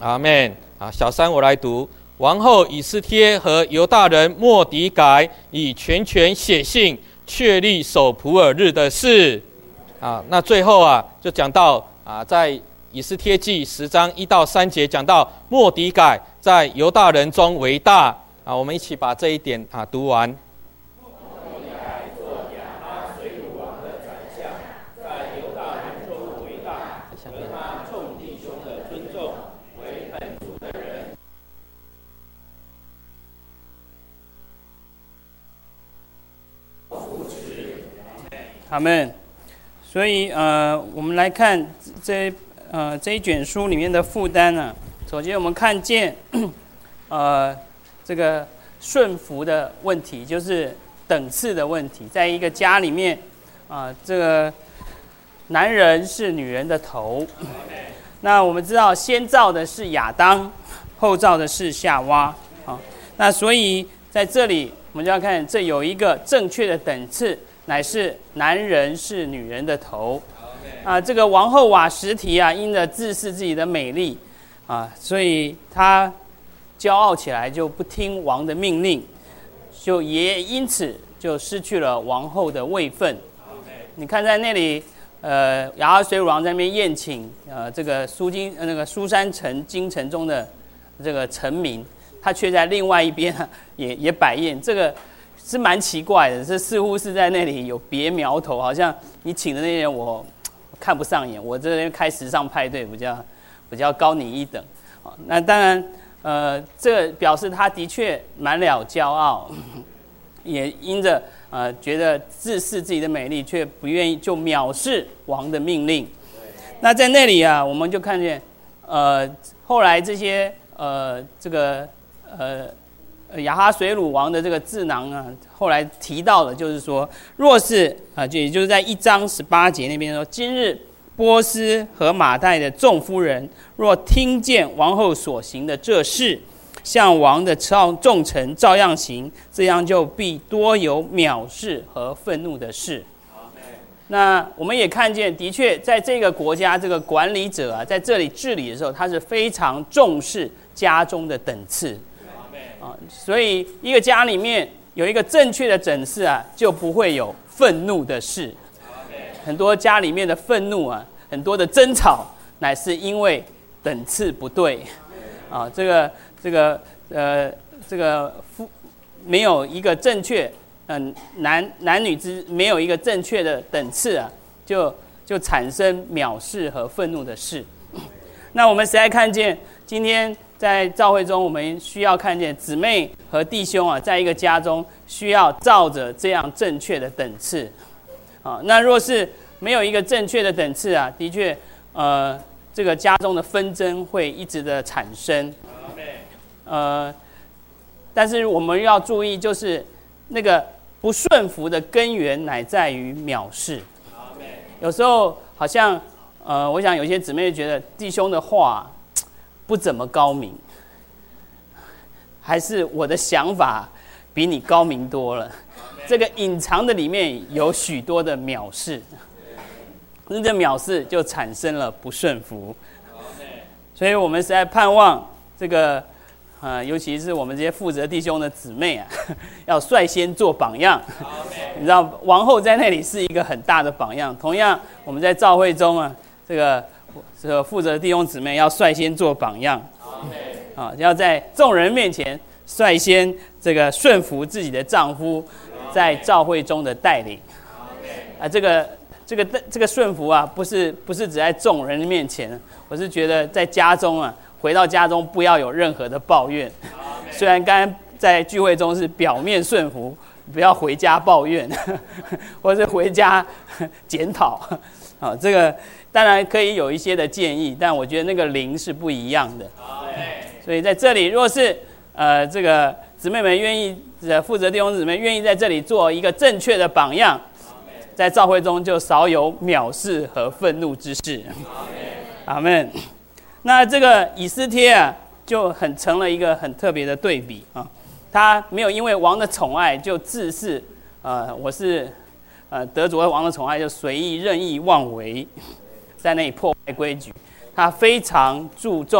阿们。啊，小三我来读。王后以斯帖和犹大人末底改以全权写信，确立守普珥日的事。啊，那最后啊，就讲到啊，在以斯帖记十章一到三节讲到末底改在犹大人中为大。啊，我们一起把这一点啊读完。 阿们。所以呃，我们来看这呃这一卷书里面的负担呢、啊。首先，我们看见呃这个顺服的问题，就是等次的问题。在一个家里面啊、呃，这个男人是女人的头。那我们知道，先造的是亚当，后造的是夏娃。啊，那所以在这里，我们就要看这有一个正确的等次。乃是男人是女人的头，啊，这个王后瓦实提啊，因着自恃自己的美丽，啊，所以她骄傲起来，就不听王的命令，就也因此就失去了王后的位分。你看在那里，呃，亚哈随鲁王在那边宴请，呃，这个苏金呃那个苏珊城京城中的这个臣民，他却在另外一边也也摆宴，这个。是蛮奇怪的，这似乎是在那里有别苗头，好像你请的那些人我看不上眼，我这边开时尚派对比较比较高你一等。那当然，呃，这表示他的确满了骄傲，也因着呃觉得自恃自己的美丽，却不愿意就藐视王的命令。那在那里啊，我们就看见，呃，后来这些呃这个呃。亚哈随鲁王的这个智囊啊，后来提到了，就是说，若是啊，就也就是在一章十八节那边说，今日波斯和马代的众夫人，若听见王后所行的这事，向王的众臣照样行，这样就必多有藐视和愤怒的事。那我们也看见，的确在这个国家，这个管理者啊，在这里治理的时候，他是非常重视家中的等次。啊，所以一个家里面有一个正确的整次啊，就不会有愤怒的事。很多家里面的愤怒啊，很多的争吵，乃是因为等次不对。啊，这个这个呃这个夫没有一个正确，嗯、呃、男男女之没有一个正确的等次啊，就就产生藐视和愤怒的事。那我们实在看见今天。在教会中，我们需要看见姊妹和弟兄啊，在一个家中需要照着这样正确的等次啊。那若是没有一个正确的等次啊，的确，呃，这个家中的纷争会一直的产生。呃，但是我们要注意，就是那个不顺服的根源乃在于藐视。有时候好像，呃，我想有些姊妹觉得弟兄的话。不怎么高明，还是我的想法比你高明多了。这个隐藏的里面有许多的藐视，那这藐视就产生了不顺服。所以我们实在盼望这个，呃，尤其是我们这些负责弟兄的姊妹啊，要率先做榜样。你知道，王后在那里是一个很大的榜样。同样，我们在教会中啊，这个。这个负责弟兄姊妹要率先做榜样，啊，要在众人面前率先这个顺服自己的丈夫，在教会中的带领，啊，这个这个这个顺服啊，不是不是只在众人面前，我是觉得在家中啊，回到家中不要有任何的抱怨，虽然刚刚在聚会中是表面顺服，不要回家抱怨，或是回家检讨，啊，这个。当然可以有一些的建议，但我觉得那个灵是不一样的。所以在这里，若是呃这个姊妹们愿意，呃负责弟兄姊妹愿意在这里做一个正确的榜样，在教会中就少有藐视和愤怒之事。阿们。那这个以斯帖啊，就很成了一个很特别的对比啊。他没有因为王的宠爱就自恃，呃我是呃得着王的宠爱就随意任意妄为。在那里破坏规矩，他非常注重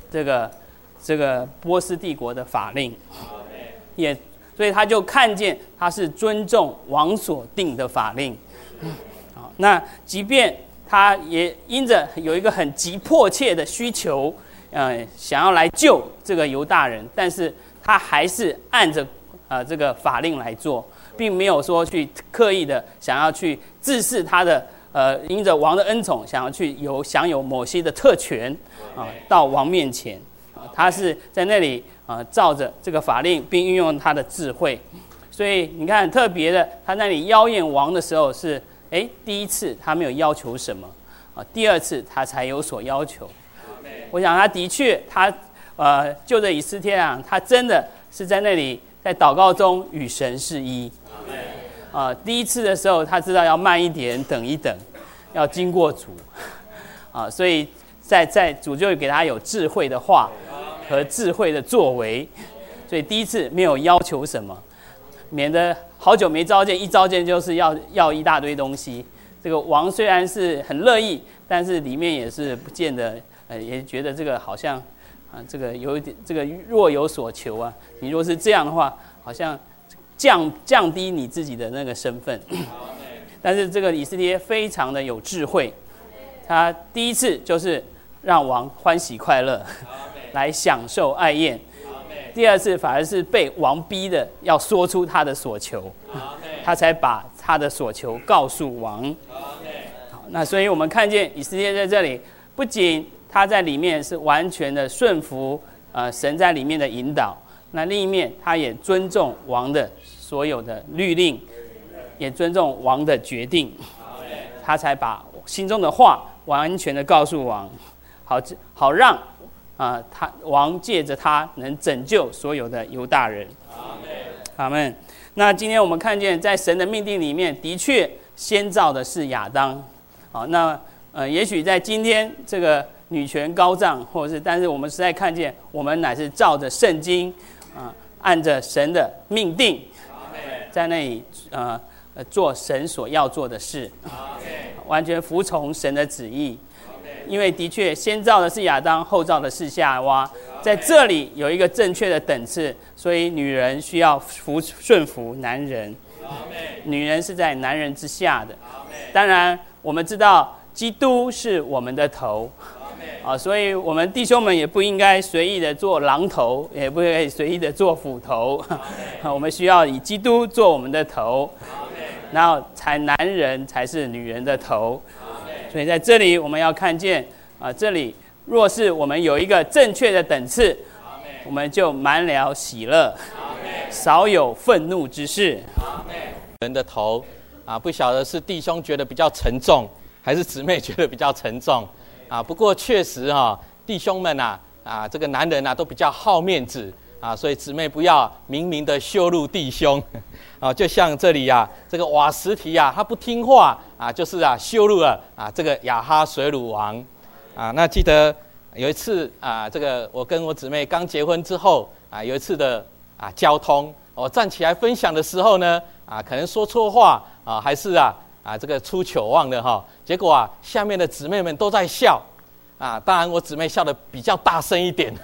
这个这个波斯帝国的法令，也所以他就看见他是尊重王所定的法令。好，那即便他也因着有一个很急迫切的需求，呃，想要来救这个犹大人，但是他还是按着呃这个法令来做，并没有说去刻意的想要去自恃他的呃因着王的恩宠，想要去有享有某些的特权啊、呃，到王面前啊、呃，他是在那里啊、呃、照着这个法令，并运用他的智慧。所以你看，很特别的，他那里妖艳王的时候是，哎，第一次他没有要求什么啊，第二次他才有所要求。我想他的确，他呃，就着以斯帖啊，他真的是在那里在祷告中与神是一。啊、呃，第一次的时候，他知道要慢一点，等一等，要经过主啊，所以在在主就给他有智慧的话和智慧的作为，所以第一次没有要求什么。免得好久没召见，一召见就是要要一大堆东西。这个王虽然是很乐意，但是里面也是不见得，呃，也觉得这个好像啊，这个有一点这个若有所求啊。你若是这样的话，好像降降低你自己的那个身份。但是这个以斯帖非常的有智慧，他第一次就是让王欢喜快乐，来享受爱宴。第二次反而是被王逼的要说出他的所求，他才把他的所求告诉王。好，那所以我们看见以斯帖在这里，不仅他在里面是完全的顺服呃神在里面的引导，那另一面他也尊重王的所有的律令，也尊重王的决定，他才把心中的话完全的告诉王，好好让。啊，他王借着他能拯救所有的犹大人。阿们。那今天我们看见，在神的命定里面，的确先造的是亚当。好，那呃，也许在今天这个女权高涨，或者是，但是我们实在看见，我们乃是照着圣经啊、呃，按着神的命定，在那里呃做神所要做的事，完全服从神的旨意。因为的确，先造的是亚当，后造的是夏娃，在这里有一个正确的等次，所以女人需要服顺服男人，女人是在男人之下的。当然，我们知道基督是我们的头，啊，所以我们弟兄们也不应该随意的做狼头，也不可以随意的做斧头，我们需要以基督做我们的头，然后才男人才是女人的头。所以在这里我们要看见啊、呃，这里若是我们有一个正确的等次，我们就满了喜乐，少有愤怒之事。 人的头啊，不晓得是弟兄觉得比较沉重，还是姊妹觉得比较沉重啊。不过确实哈、啊，弟兄们啊啊，这个男人啊都比较好面子啊，所以姊妹不要明明的羞辱弟兄。啊，就像这里啊，这个瓦实提啊，他不听话啊，就是啊羞辱了啊这个亚哈水鲁王啊。那记得有一次啊，这个我跟我姊妹刚结婚之后啊，有一次的啊交通，我站起来分享的时候呢，啊可能说错话啊，还是啊啊这个出糗忘了哈。结果啊，下面的姊妹们都在笑啊，当然我姊妹笑得比较大声一点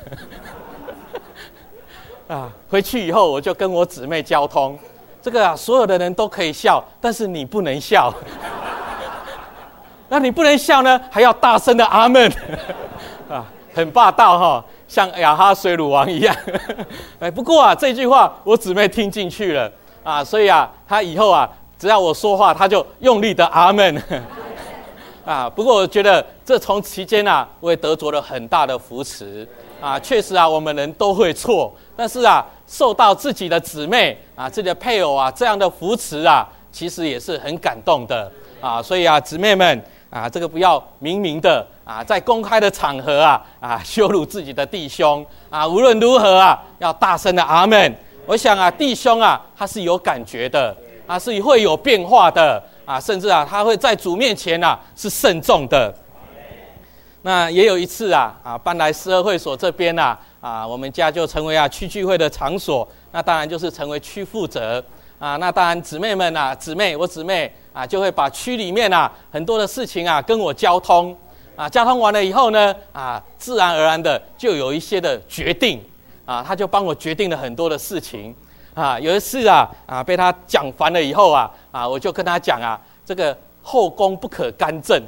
啊。回去以后我就跟我姊妹交通。这个啊，所有的人都可以笑，但是你不能笑。那你不能笑呢，还要大声的阿们啊，很霸道哈，像亚哈水鲁王一样。哎，不过啊，这句话我姊妹听进去了啊，所以啊，她以后啊，只要我说话，她就用力的阿们啊。不过我觉得这从期间啊，我也得着了很大的扶持啊。确实啊，我们人都会错，但是啊。受到自己的姊妹啊、自己的配偶啊这样的扶持啊，其实也是很感动的啊。所以啊，姊妹们啊，这个不要明明的啊，在公开的场合啊啊羞辱自己的弟兄啊，无论如何啊，要大声的阿们。我想啊，弟兄啊，他是有感觉的啊，是会有变化的啊，甚至啊，他会在主面前啊是慎重的。那也有一次啊啊，搬来十二会所这边啊。啊，我们家就成为啊区聚会的场所，那当然就是成为区负责啊。那当然姊妹们啊，姊妹我姊妹啊，就会把区里面啊很多的事情啊跟我交通啊，交通完了以后呢，啊，自然而然的就有一些的决定，啊，他就帮我决定了很多的事情，啊，有一次啊，啊，被他讲烦了以后啊，啊，我就跟他讲啊，这个后宫不可干政。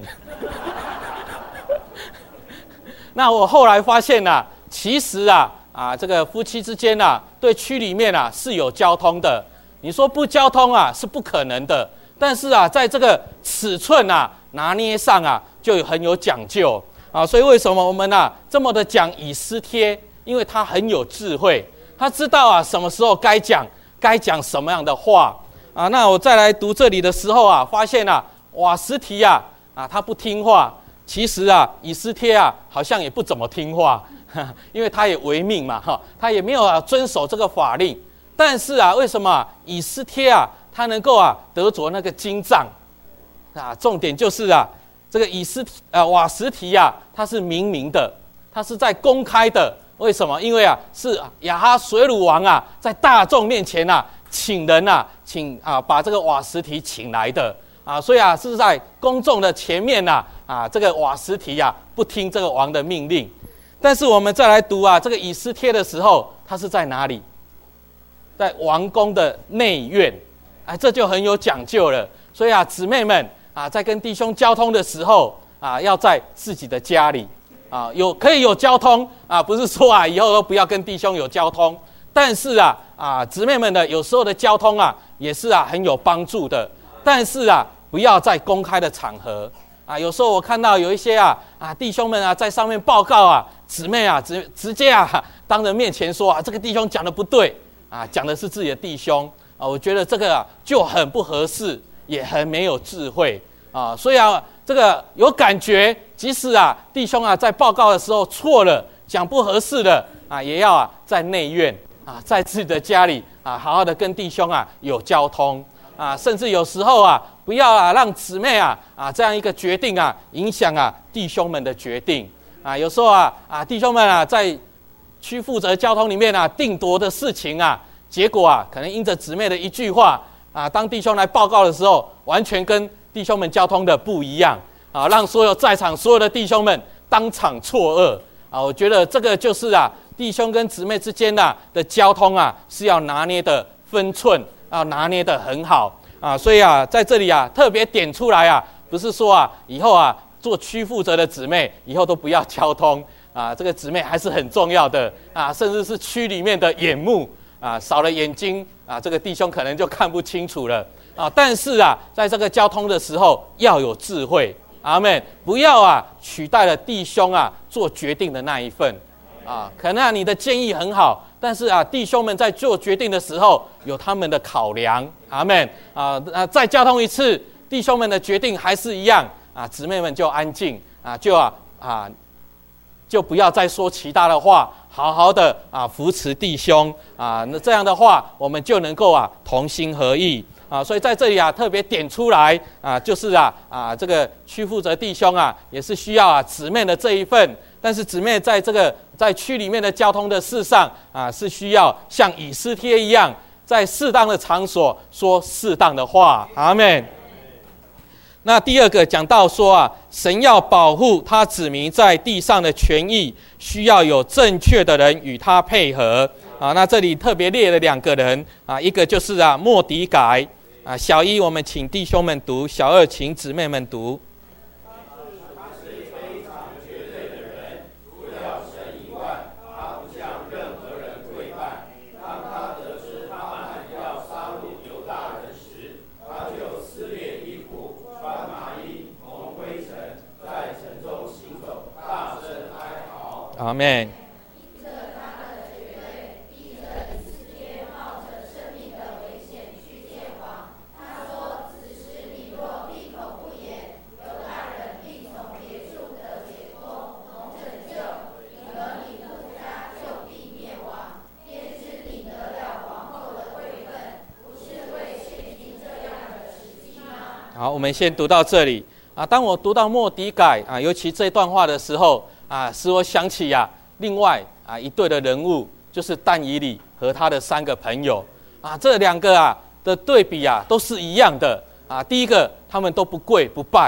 那我后来发现啊，其实啊，啊，这个夫妻之间啊，对区里面啊是有交通的，你说不交通啊是不可能的，但是啊，在这个尺寸啊拿捏上啊，就很有讲究啊，所以为什么我们啊这么的讲以斯帖？因为他很有智慧，他知道啊什么时候该讲，该讲什么样的话啊。那我再来读这里的时候啊，发现啊瓦实提啊啊他不听话，其实啊以斯帖啊好像也不怎么听话，因为他也违命嘛哈，他也没有啊遵守这个法令。但是啊，为什么、啊、以斯帖啊他能够啊得着那个金杖啊？重点就是啊。这个以斯呃瓦实提啊，他是明明的，他是在公开的。为什么？因为啊，是亚哈水鲁王啊，在大众面前啊，请人啊，请啊把这个瓦实提请来的啊，所以啊，是在公众的前面呐啊，这个瓦实提啊不听这个王的命令。但是我们再来读啊，这个以斯帖的时候，他是在哪里？在王宫的内院，哎，这就很有讲究了。所以啊，姊妹们。啊，在跟弟兄交通的时候啊，要在自己的家里啊，有可以有交通啊，不是说啊以后都不要跟弟兄有交通，但是啊啊姊妹们的有时候的交通啊也是啊很有帮助的，但是啊不要在公开的场合啊，有时候我看到有一些啊啊弟兄们啊在上面报告啊，姊妹啊直直接啊当着面前说啊这个弟兄讲的不对啊，讲的是自己的弟兄啊，我觉得这个啊就很不合适。也很没有智慧啊，所以啊，这个有感觉，即使啊弟兄啊在报告的时候错了，讲不合适的啊，也要啊在内院啊，在自己的家里啊，好好的跟弟兄啊有交通啊，甚至有时候啊，不要啊让姊妹啊啊这样一个决定啊，影响啊弟兄们的决定啊，有时候啊啊弟兄们啊在区负责交通里面啊定夺的事情啊，结果啊可能因着姊妹的一句话。啊，当弟兄来报告的时候，完全跟弟兄们交通的不一样啊，让所有在场所有的弟兄们当场错愕啊！我觉得这个就是啊，弟兄跟姊妹之间啊的交通啊，是要拿捏的分寸，要拿捏的很好啊。所以啊，在这里啊，特别点出来啊，不是说啊，以后啊做区负责的姊妹以后都不要交通啊，这个姊妹还是很重要的啊，甚至是区里面的眼目。啊，少了眼睛啊，这个弟兄可能就看不清楚了啊。但是啊，在这个交通的时候要有智慧，阿们，不要啊取代了弟兄啊做决定的那一份啊。可能啊你的建议很好，但是啊弟兄们在做决定的时候有他们的考量，阿们啊。啊，再交通一次，弟兄们的决定还是一样啊，姊妹们就安静啊，就啊啊。就不要再说其他的话，好好的啊扶持弟兄啊，那这样的话，我们就能够啊同心合意啊。所以在这里啊特别点出来啊，就是啊啊这个区负责弟兄啊，也是需要啊姊妹的这一份，但是姊妹在这个在区里面的交通的事上啊，是需要像以斯帖一样，在适当的场所说适当的话，阿们。那第二个讲到说啊，神要保护他子民在地上的权益，需要有正确的人与他配合啊。那这里特别列了两个人啊，一个就是啊末底改啊。小一我们请弟兄们读，小二请姊妹们读。阿们。好，我们先读到这里啊。当我读到末底改啊，尤其这段话的时候啊，使我想起啊，另外啊一对的人物，就是但以理和他的三个朋友啊。这两个啊的对比啊，都是一样的啊。第一个，他们都不跪不拜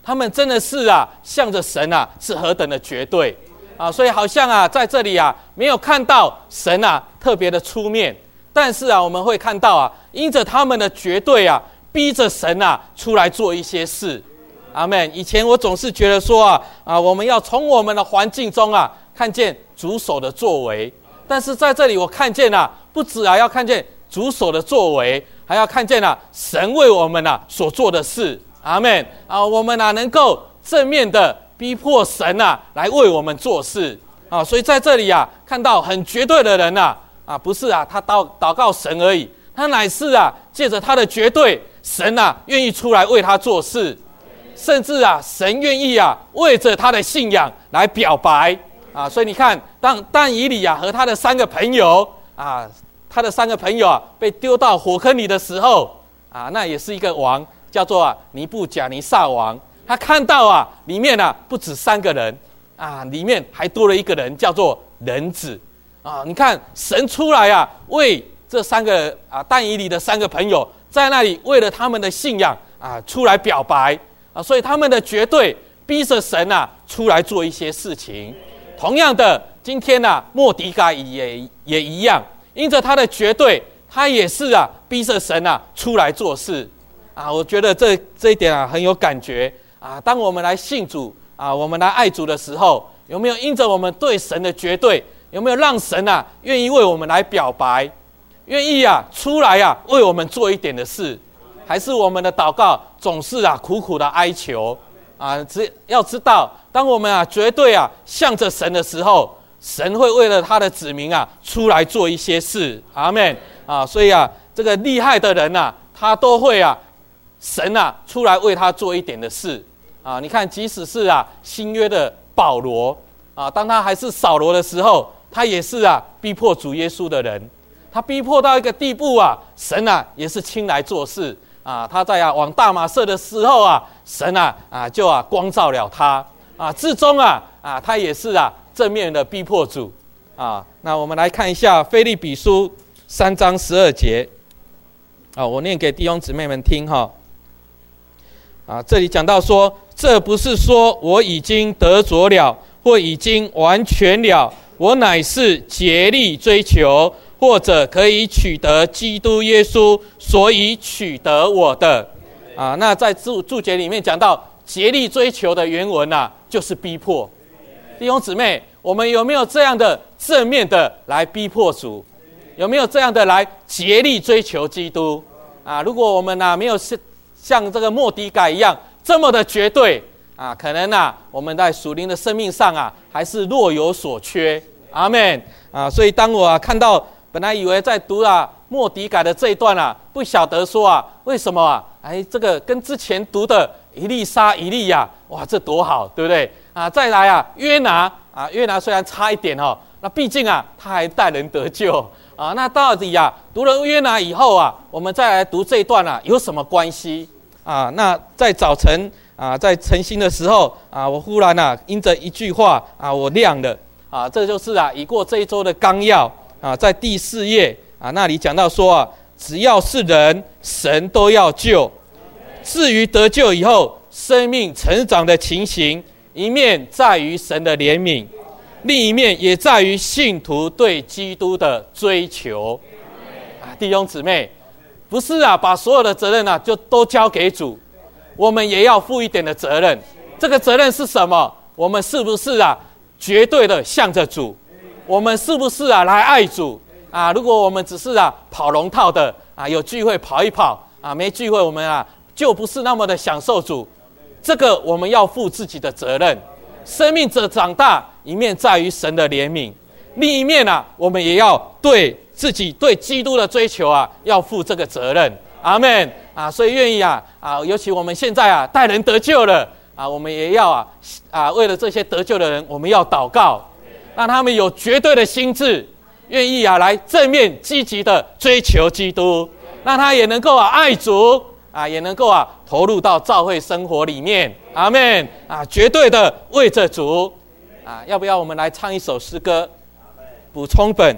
他们真的是啊，向着神啊，是何等的绝对啊！所以好像啊，在这里啊，没有看到神啊特别的出面，但是啊，我们会看到啊，因着他们的绝对啊，逼着神啊出来做一些事。阿们。以前我总是觉得说啊啊，我们要从我们的环境中啊，看见主手的作为，但是在这里我看见啊，不止啊要看见主手的作为，还要看见啊神为我们啊所做的事。阿们啊，我们啊能够正面的逼迫神啊来为我们做事啊，所以在这里啊看到很绝对的人啊啊，不是啊他祷祷告神而已，他乃是啊借着他的绝对，神啊愿意出来为他做事，甚至啊神愿意啊为着他的信仰来表白啊，所以你看，当但以理啊和他的三个朋友啊，他的三个朋友啊被丢到火坑里的时候啊，那也是一个王。叫做啊尼布甲尼撒王，他看到啊里面啊不止三个人啊，里面还多了一个人，叫做人子啊。你看神出来啊，为这三个啊但以理的三个朋友，在那里为了他们的信仰啊出来表白啊，所以他们的绝对逼着神啊出来做一些事情。同样的，今天啊末底改也也一样，因着他的绝对，他也是啊逼着神啊出来做事。啊，我觉得这这一点啊很有感觉啊。当我们来信主啊，我们来爱主的时候，有没有因着我们对神的绝对，有没有让神啊愿意为我们来表白，愿意啊出来啊为我们做一点的事？还是我们的祷告总是啊苦苦的哀求啊？只要知道，当我们啊绝对啊向着神的时候，神会为了他的子民啊出来做一些事。阿们啊！所以啊，这个厉害的人啊，他都会啊。神啊，出来为他做一点的事啊！你看，即使是啊新约的保罗啊，当他还是扫罗的时候，他也是啊逼迫主耶稣的人。他逼迫到一个地步啊，神啊也是亲来做事啊。他在啊往大马色的时候啊，神啊啊就啊光照了他啊。至终啊啊他也是啊正面的逼迫主啊。那我们来看一下腓立比书三章十二节啊，我念给弟兄姊妹们听哈。啊，这里讲到说，这不是说我已经得着了，或已经完全了，我乃是竭力追求，或者可以取得基督耶稣，所以取得我的。啊，那在注注解里面讲到竭力追求的原文啊，就是逼迫。弟兄姊妹，我们有没有这样的正面的来逼迫主？有没有这样的来竭力追求基督？啊，如果我们啊没有像这个末底改一样这么的绝对啊，可能啊我们在属灵的生命上啊还是若有所缺。阿们啊！所以当我啊看到，本来以为在读啊末底改的这一段啊，不晓得说啊为什么啊哎这个跟之前读的以利沙、以利亚，哇这多好，对不对啊？再来啊约拿啊，约拿虽然差一点哦，那毕竟啊他还带人得救。啊，那到底啊，读了约拿以后啊，我们再来读这一段啊，有什么关系啊？那在早晨啊，在晨星的时候啊，我忽然啊，因着一句话啊，我亮了啊，这就是啊，已过这一周的纲要啊，在第四页啊，那里讲到说啊，只要是人，神都要救。至于得救以后生命成长的情形，一面在于神的怜悯。另一面也在于信徒对基督的追求啊，弟兄姊妹，不是啊，把所有的责任啊就都交给主，我们也要负一点的责任。这个责任是什么？我们是不是啊绝对的向着主？我们是不是啊来爱主啊？如果我们只是啊跑龙套的啊，有聚会跑一跑啊，没聚会我们啊就不是那么的享受主。这个我们要负自己的责任。生命者长大，一面在于神的怜悯，另一面啊，我们也要对自己对基督的追求啊，要负这个责任。阿们啊！所以愿意啊啊，尤其我们现在啊带人得救了啊，我们也要啊啊，为了这些得救的人，我们要祷告，让他们有绝对的心志，愿意啊来正面积极的追求基督，让他也能够啊爱主啊，也能够啊投入到教会生活里面。阿们啊，绝对的为着主啊！要不要我们来唱一首诗歌？补充本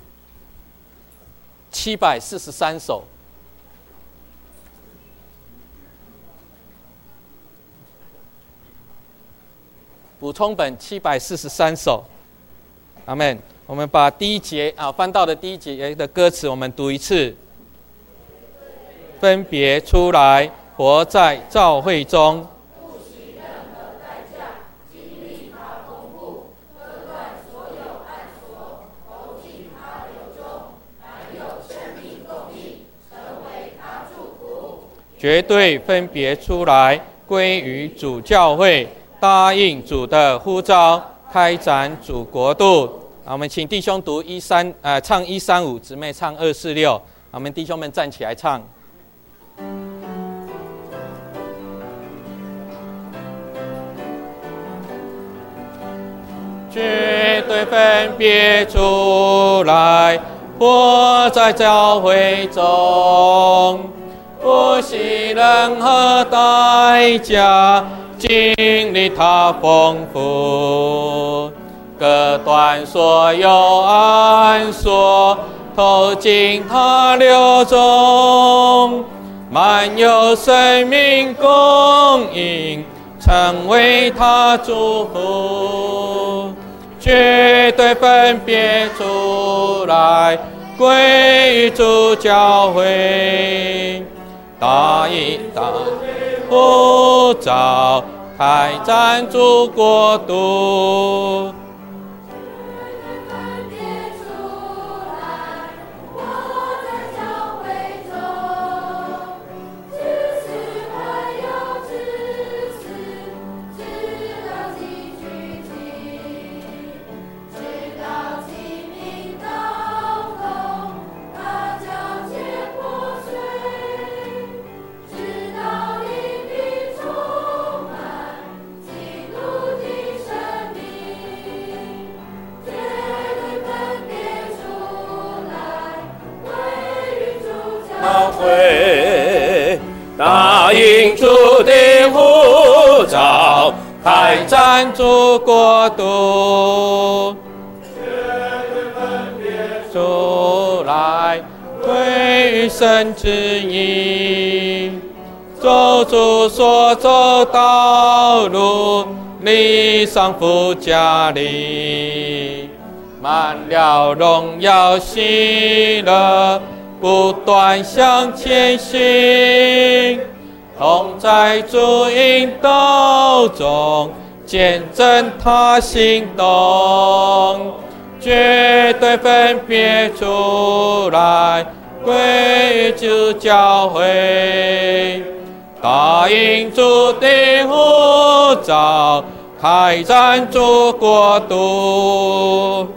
七百四十三首。 补充本七百四十三首。阿们。我们把第一节啊翻到的第一节的歌词，我们读一次。分别出来，活在教会中。 不惜任何代价，经历他丰富，割断所有暗锁，投进他流中，满有生命供应，成为他祝福。 绝对分别出来，归于主教会，答应主的呼召，开展主国度。我们请弟兄读一三呃唱一三五，姊妹唱二四六。我们弟兄们站起来唱。绝对分别出来，活在教会中，不惜任何代价，经历他丰富，割断所有暗锁，投进他流中，满有生命供应，成为他祝福。绝对分别出来，归于主教会，答应答呼召，开展主国度。 答应主的呼召，开展主国度，出来归于神旨意，走主所走道路，力上福加力，满了荣耀喜乐，不断向前行，同在主引导中，见证他行动，绝对分别出来，归于主教会，答应主的呼召，开展主国度。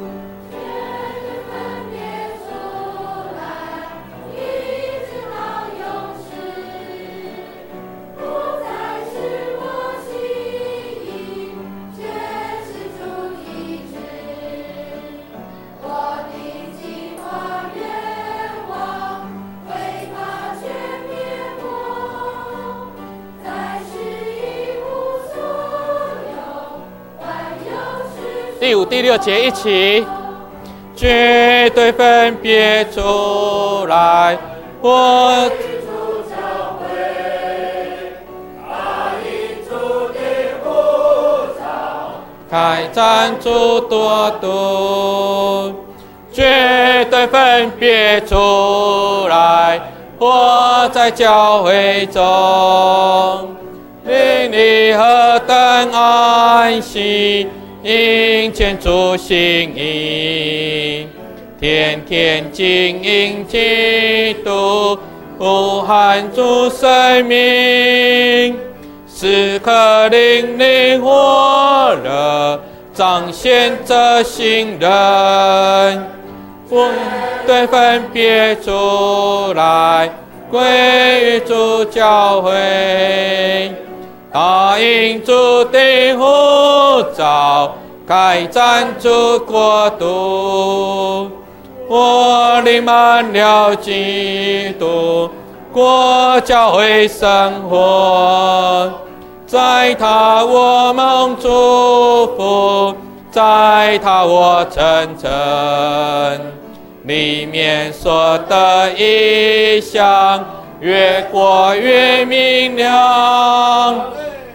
第五、第六节一起，绝对分别出来，我主教会，答应主的呼召， 开展主国度，绝对分别出来，活在教会中，邻里何等安息，迎见主心意，天天经营基督，呼喊主生命，时刻灵灵火热，彰显这新人，我对分别出来，归于主教会，答应主的呼召，开展主国度，我灵满了基督，过教会生活，在他我蒙祝福，在他我成成，里面所得异象，越过越明亮，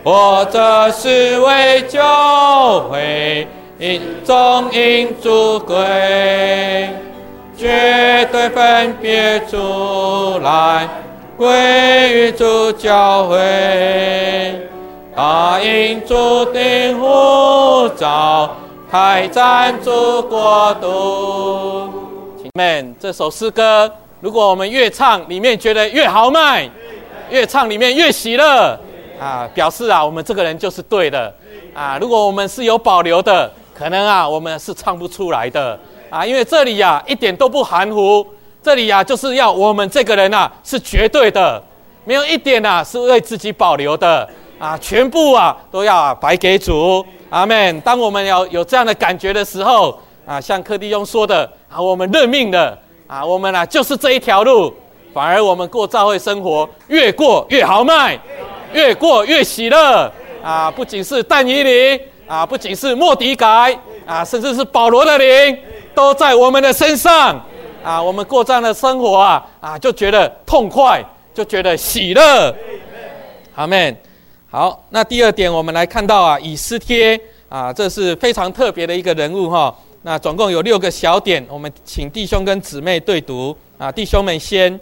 或者是为教会中应主归，绝对分别出来，归于主教会。他因主定呼召，开展主国度。 请们，这首诗歌，如果我们越唱，里面觉得越豪迈，越唱里面越喜乐啊，表示啊，我们这个人就是对的啊。如果我们是有保留的，可能啊，我们是唱不出来的啊，因为这里呀、啊、一点都不含糊，这里呀、啊、就是要我们这个人啊是绝对的，没有一点啊是为自己保留的啊，全部啊都要啊白给主。阿们。当我们要有这样的感觉的时候啊，像柯弟兄说的啊，我们认命了啊，我们啊就是这一条路，反而我们过教会生活越过越豪迈，越过越喜乐啊！不仅是但以理啊，不仅是末底改啊，甚至是保罗的灵都在我们的身上啊！我们过这样的生活啊啊，就觉得痛快，就觉得喜乐。阿们。好，那第二点我们来看到啊，以斯帖啊，这是非常特别的一个人物哈。那总共有六个小点，我们请弟兄跟姊妹对读啊，弟兄们先。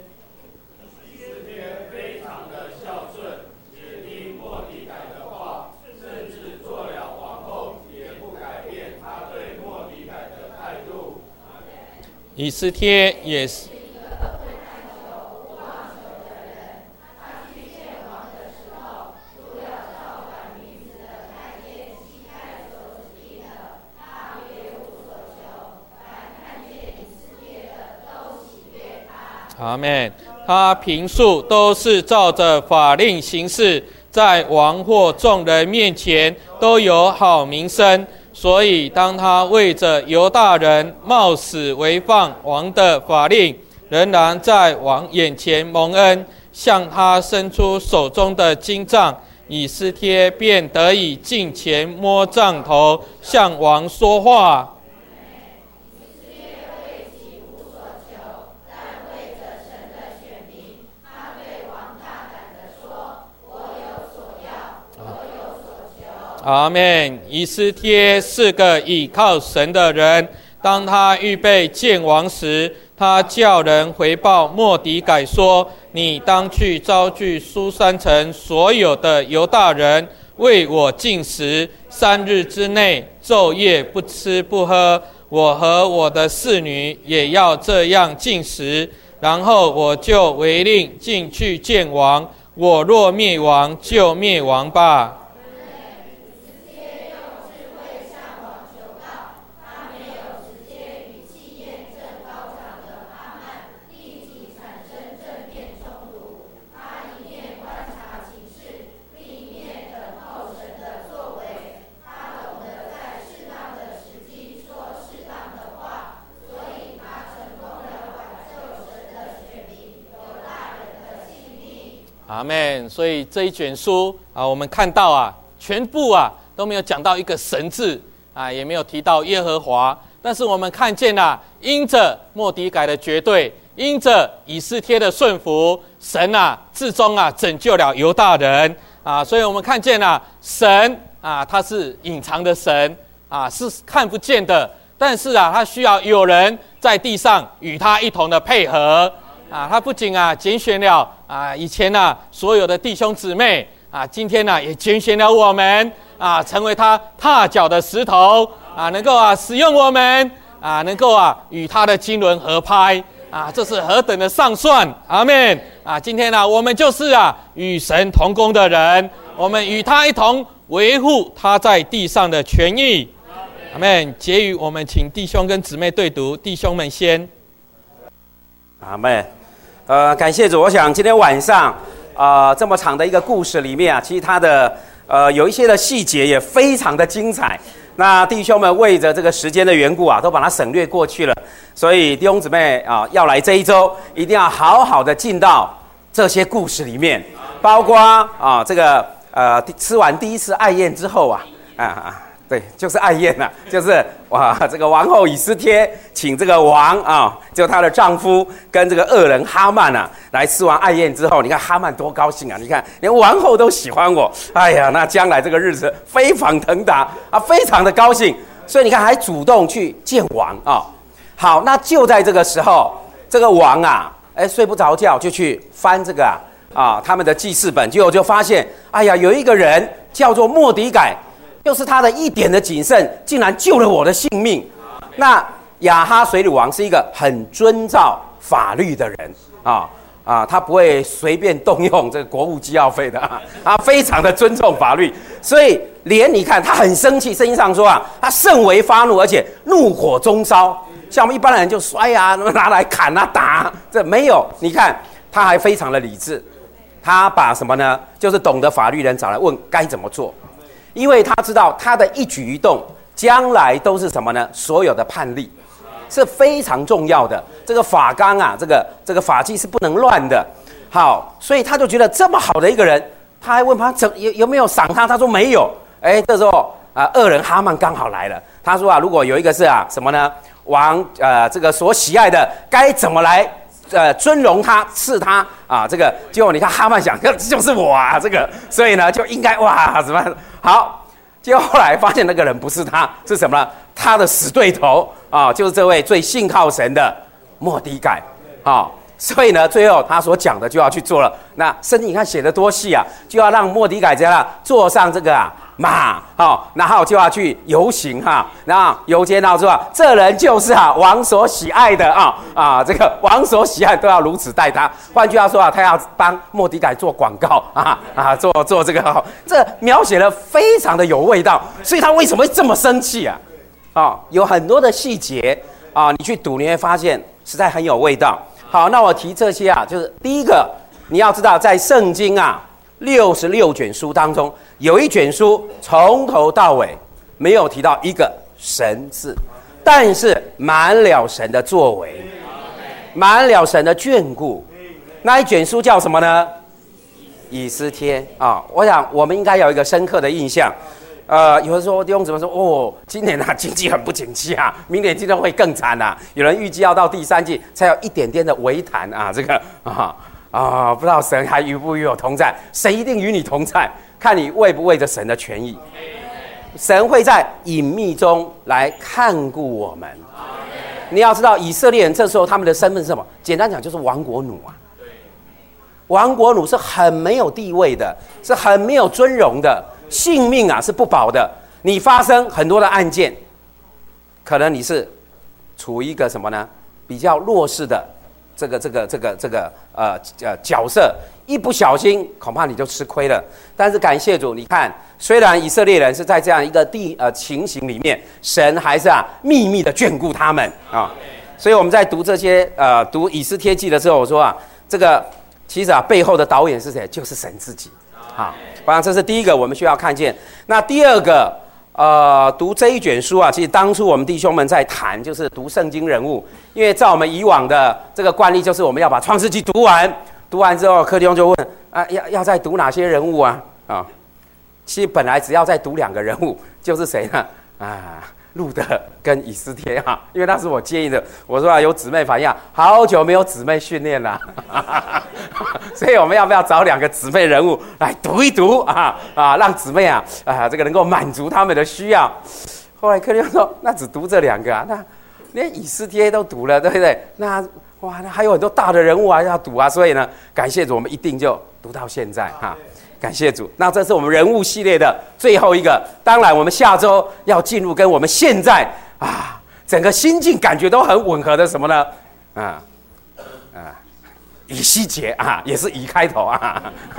以斯帖也是。阿们。他平素都是照着法令行事，在王或众人面前都有好名声，所以当他为着犹大人冒死违犯王的法令，仍然在王眼前蒙恩，向他伸出手中的金杖，以斯帖便得以近前摸杖头，向王说话。阿们。以斯帖是个倚靠神的人，当他预备见王时，他叫人回报末底改说：你当去招聚书珊城所有的犹大人，为我禁食，三日之内昼夜不吃不喝，我和我的侍女也要这样禁食，然后我就违令进去见王，我若灭亡，就灭亡吧。阿们。所以这一卷书啊，我们看到啊，全部啊都没有讲到一个神字啊，也没有提到耶和华。但是我们看见啊，因着末底改的绝对，因着以斯帖的顺服，神啊至终啊拯救了犹大人啊。所以我们看见啊，神啊他是隐藏的神啊，是看不见的，但是啊他需要有人在地上与他一同的配合。啊，他不仅啊拣选了啊以前啊所有的弟兄姊妹啊，今天呢、啊、也拣选了我们啊，成为他踏脚的石头啊，能够啊使用我们啊，能够啊与他的经纶合拍啊，这是何等的上算！阿们啊！今天呢、啊，我们就是啊与神同工的人，我们与他一同维护他在地上的权益。阿们。结语，我们请弟兄跟姊妹对读，弟兄们先。 阿们。呃，感谢主。我想今天晚上啊、呃，这么长的一个故事里面啊，其实它的呃有一些的细节也非常的精彩。那弟兄们为着这个时间的缘故啊，都把它省略过去了。所以弟兄姊妹啊，要来这一周，一定要好好的进到这些故事里面，包括啊这个呃吃完第一次爱宴之后啊啊啊对，就是爱宴呐、啊，就是哇，这个王后以斯帖请这个王啊，就她的丈夫跟这个恶人哈曼啊，来吃完爱宴之后，你看哈曼多高兴啊！你看连王后都喜欢我，哎呀，那将来这个日子飞黄腾达啊，非常的高兴。所以你看还主动去见王啊。好，那就在这个时候，这个王啊，哎睡不着觉，就去翻这个啊啊他们的记事本，结果就发现，哎呀，有一个人叫做末底改。就是他的一点的谨慎，竟然救了我的性命。那亚哈随鲁王是一个很遵照法律的人啊啊，他不会随便动用这个国务机要费的啊，他非常的尊重法律，所以连你看他很生气，圣经上说啊，他甚为发怒，而且怒火中烧。像我们一般人就摔啊，拿来砍啊打，这没有。你看他还非常的理智，他把什么呢？就是懂得法律人找来问该怎么做。因为他知道他的一举一动将来都是什么呢？所有的判例是非常重要的。这个法纲啊，这个这个法纪是不能乱的。好，所以他就觉得这么好的一个人，他还问他怎有有没有赏他？他说没有。哎，这时候啊，恶人哈曼刚好来了。他说啊，如果有一个是啊什么呢？王呃这个所喜爱的，该怎么来？呃，尊荣他，赐他啊，这个结果你看哈曼想，这就是我啊，这个，所以呢就应该哇，怎么好？结果后来发现那个人不是他，是什么呢？他的死对头啊，就是这位最信靠神的末底改啊。所以呢，最后他所讲的就要去做了。那圣经你看写得多细啊，就要让末底改这样坐上这个啊马，哦，然后就要去游行哈，然后游街闹说啊，这人就是啊王所喜爱的啊啊，这个王所喜爱都要如此待他。换句话说啊，他要帮末底改做广告啊啊，做做这个、哦，这描写的非常的有味道。所以他为什么会这么生气啊？啊，有很多的细节啊，你去读你会发现实在很有味道。好，那我提这些啊，就是第一个，你要知道，在圣经啊六十六卷书当中，有一卷书从头到尾没有提到一个神字，但是满了神的作为，满了神的眷顾。那一卷书叫什么呢？以斯帖啊，我想我们应该有一个深刻的印象。呃，有人说弟兄姊妹说，哦，今年啊经济很不景气啊，明年经济会更惨啊。有人预计要到第三季才有一点点的微弹啊，这个啊啊，不知道神还与不与我同在？神一定与你同在，看你为不为着神的权益。神会在隐秘中来看顾我们。你要知道，以色列人这时候他们的身份是什么？简单讲就是亡国奴啊。亡国奴是很没有地位的，是很没有尊荣的。性命啊是不保的，你发生很多的案件，可能你是处于一个什么呢？比较弱势的这个这个这个这个呃呃角色，一不小心恐怕你就吃亏了。但是感谢主，你看，虽然以色列人是在这样一个地呃情形里面，神还是啊秘密的眷顾他们啊。所以我们在读这些呃读以斯帖记的时候，我说啊，这个其实啊背后的导演是谁？就是神自己啊。我想这是第一个我们需要看见。那第二个，呃，读这一卷书啊，其实当初我们弟兄们在谈，就是读圣经人物，因为照我们以往的这个惯例，就是我们要把创世纪读完，读完之后，柯弟兄就问啊，要要再读哪些人物啊？啊，其实本来只要再读两个人物，就是谁呢？啊。路德跟以斯帖哈，因为那是我建议的。我说啊，有姊妹反映，好久没有姊妹训练了，所以我们要不要找两个姊妹人物来读一读啊啊，让姊妹啊啊这个能够满足他们的需要。后来克利夫说，那只读这两个啊，那连以斯帖都读了，对不对？那哇，那还有很多大的人物啊要读啊，所以呢，感谢主，我们一定就读到现在哈。感谢主，那这是我们人物系列的最后一个。当然，我们下周要进入跟我们现在啊整个心境感觉都很吻合的什么呢？啊啊，以西结啊，也是以开头啊。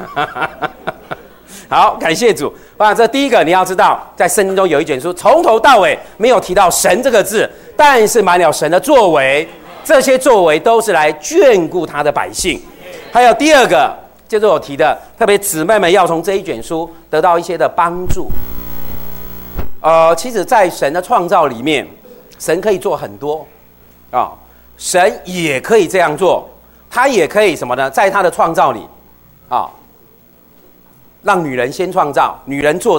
好，感谢主。啊，这第一个你要知道，在圣经中有一卷书，从头到尾没有提到神这个字，但是满了神的作为，这些作为都是来眷顾他的百姓。还有第二个。就是我提的，特别姊妹们要从这一卷书得到一些的帮助。呃，其实，在神的创造里面，神可以做很多啊、哦，神也可以这样做，他也可以什么呢？在他的创造里，啊、哦，让女人先创造，女人做头，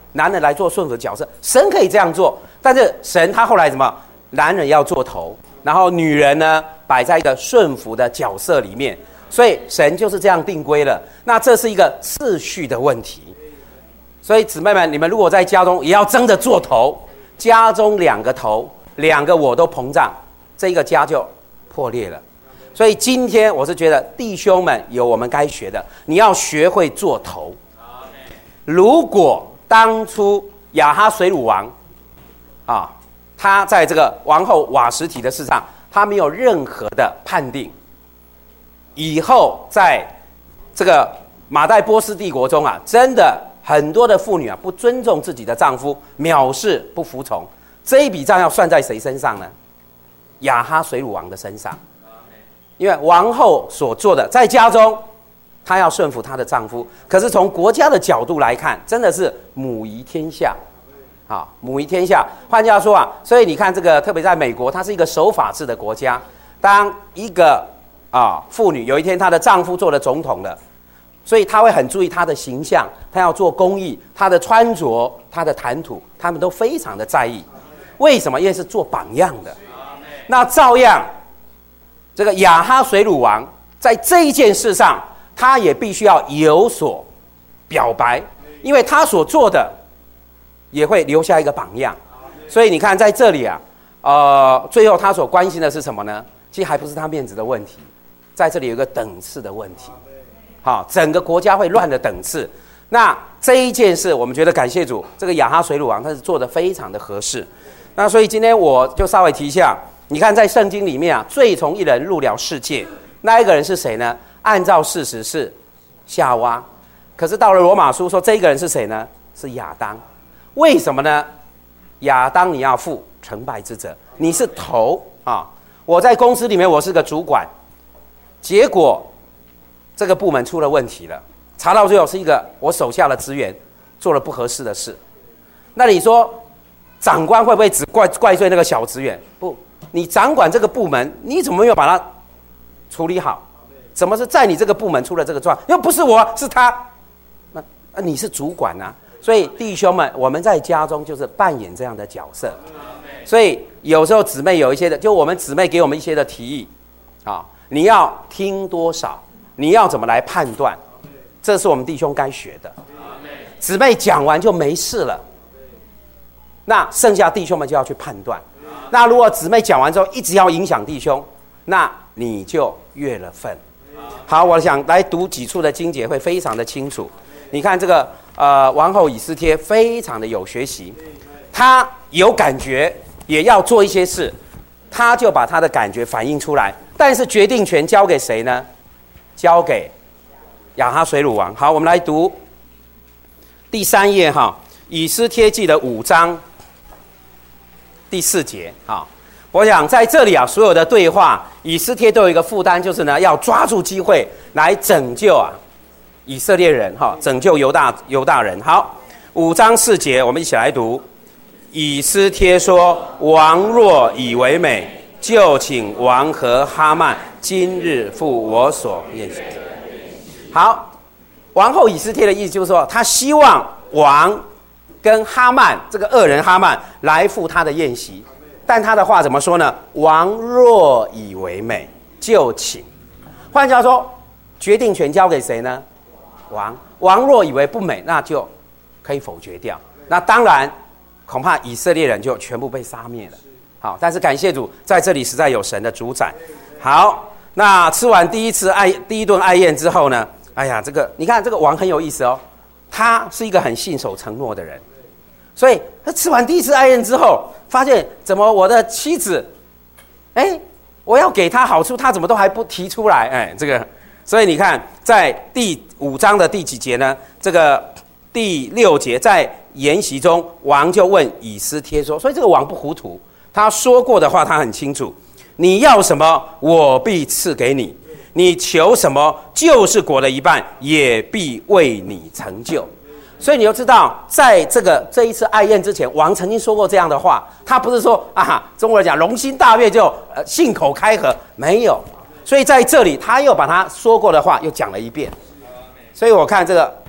男人来做顺服的角色，神可以这样做，但是神他后来什么？男人要做头，然后女人呢摆在一个顺服的角色里面，所以神就是这样定规了。那这是一个次序的问题，所以姊妹们，你们如果在家中也要争着做头，家中两个头，两个我都膨胀，这个家就破裂了。所以今天我是觉得弟兄们有我们该学的，你要学会做头。如果当初亚哈水鲁王啊，他在这个王后瓦实提的事上，他没有任何的判定，以后在这个马代波斯帝国中啊，真的很多的妇女啊不尊重自己的丈夫，藐视不服从，这一笔账要算在谁身上呢？亚哈水鲁王的身上。因为王后所做的，在家中她要顺服她的丈夫，可是从国家的角度来看，真的是母仪天下，啊，母仪天下。换句话说啊，所以你看这个，特别在美国，它是一个守法治的国家。当一个啊妇女有一天她的丈夫做了总统了，所以她会很注意她的形象，她要做公益，她的穿着，她的谈吐，他们都非常的在意。为什么？因为是做榜样的。那照样。这个亚哈水鲁王在这一件事上，他也必须要有所表白，因为他所做的也会留下一个榜样。所以你看在这里啊，呃，最后他所关心的是什么呢？其实还不是他面子的问题，在这里有一个等次的问题。好，整个国家会乱的等次。那这一件事，我们觉得感谢主，这个亚哈水鲁王他是做得非常的合适。那所以今天我就稍微提一下。你看，在圣经里面啊，最从一人入了世界，那一个人是谁呢？按照事实是夏娃，可是到了罗马书说，这一个人是谁呢？是亚当。为什么呢？亚当你要负成败之责，你是头啊。我在公司里面我是个主管，结果这个部门出了问题了，查到最后是一个我手下的职员做了不合适的事，那你说长官会不会只怪怪罪那个小职员？不。你掌管这个部门，你怎么没有把它处理好？怎么是在你这个部门出了这个状况？又不是我，是他。那你是主管啊，所以弟兄们，我们在家中就是扮演这样的角色。所以有时候姊妹有一些的，就我们姊妹给我们一些的提议啊，你要听多少，你要怎么来判断，这是我们弟兄该学的。姊妹讲完就没事了，那剩下弟兄们就要去判断。那如果姊妹讲完之后一直要影响弟兄，那你就越了份。好，我想来读几处的经节会非常的清楚。你看这个呃王后以斯帖非常的有学习，她有感觉也要做一些事，她就把她的感觉反映出来，但是决定权交给谁呢？交给亚哈水鲁王。好，我们来读第三页哈，以斯帖记的五章。第四节啊，我想在这里啊，所有的对话，以斯帖都有一个负担，就是呢，要抓住机会来拯救啊以色列人哈，拯救犹大犹大人。好，五章四节，我们一起来读。以斯帖说：“王若以为美，就请王和哈曼今日赴我所宴席。”好，王后以斯帖的意思就是说，他希望王跟哈曼这个恶人哈曼来赴他的宴席，但他的话怎么说呢？王若以为美，就请。换句话说，决定权交给谁呢？王。王若以为不美，那就可以否决掉。那当然，恐怕以色列人就全部被杀灭了。好，但是感谢主，在这里实在有神的主宰。好，那吃完第一次爱第一顿爱宴之后呢？哎呀，这个你看这个王很有意思哦，他是一个很信守承诺的人。所以他吃完第一次爱宴之后，发现怎么我的妻子，哎，我要给他好处，他怎么都还不提出来？哎，这个，所以你看，在第五章的第几节呢？这个第六节，在筵席中，王就问以斯帖说，所以这个王不糊涂，他说过的话他很清楚，你要什么，我必赐给你；你求什么，就是国的一半，也必为你成就。所以你就知道，在这个这一次爱宴之前，王曾经说过这样的话。他不是说啊，中国人讲龙心大悦就呃信口开河，没有。所以在这里，他又把他说过的话又讲了一遍。所以我看这个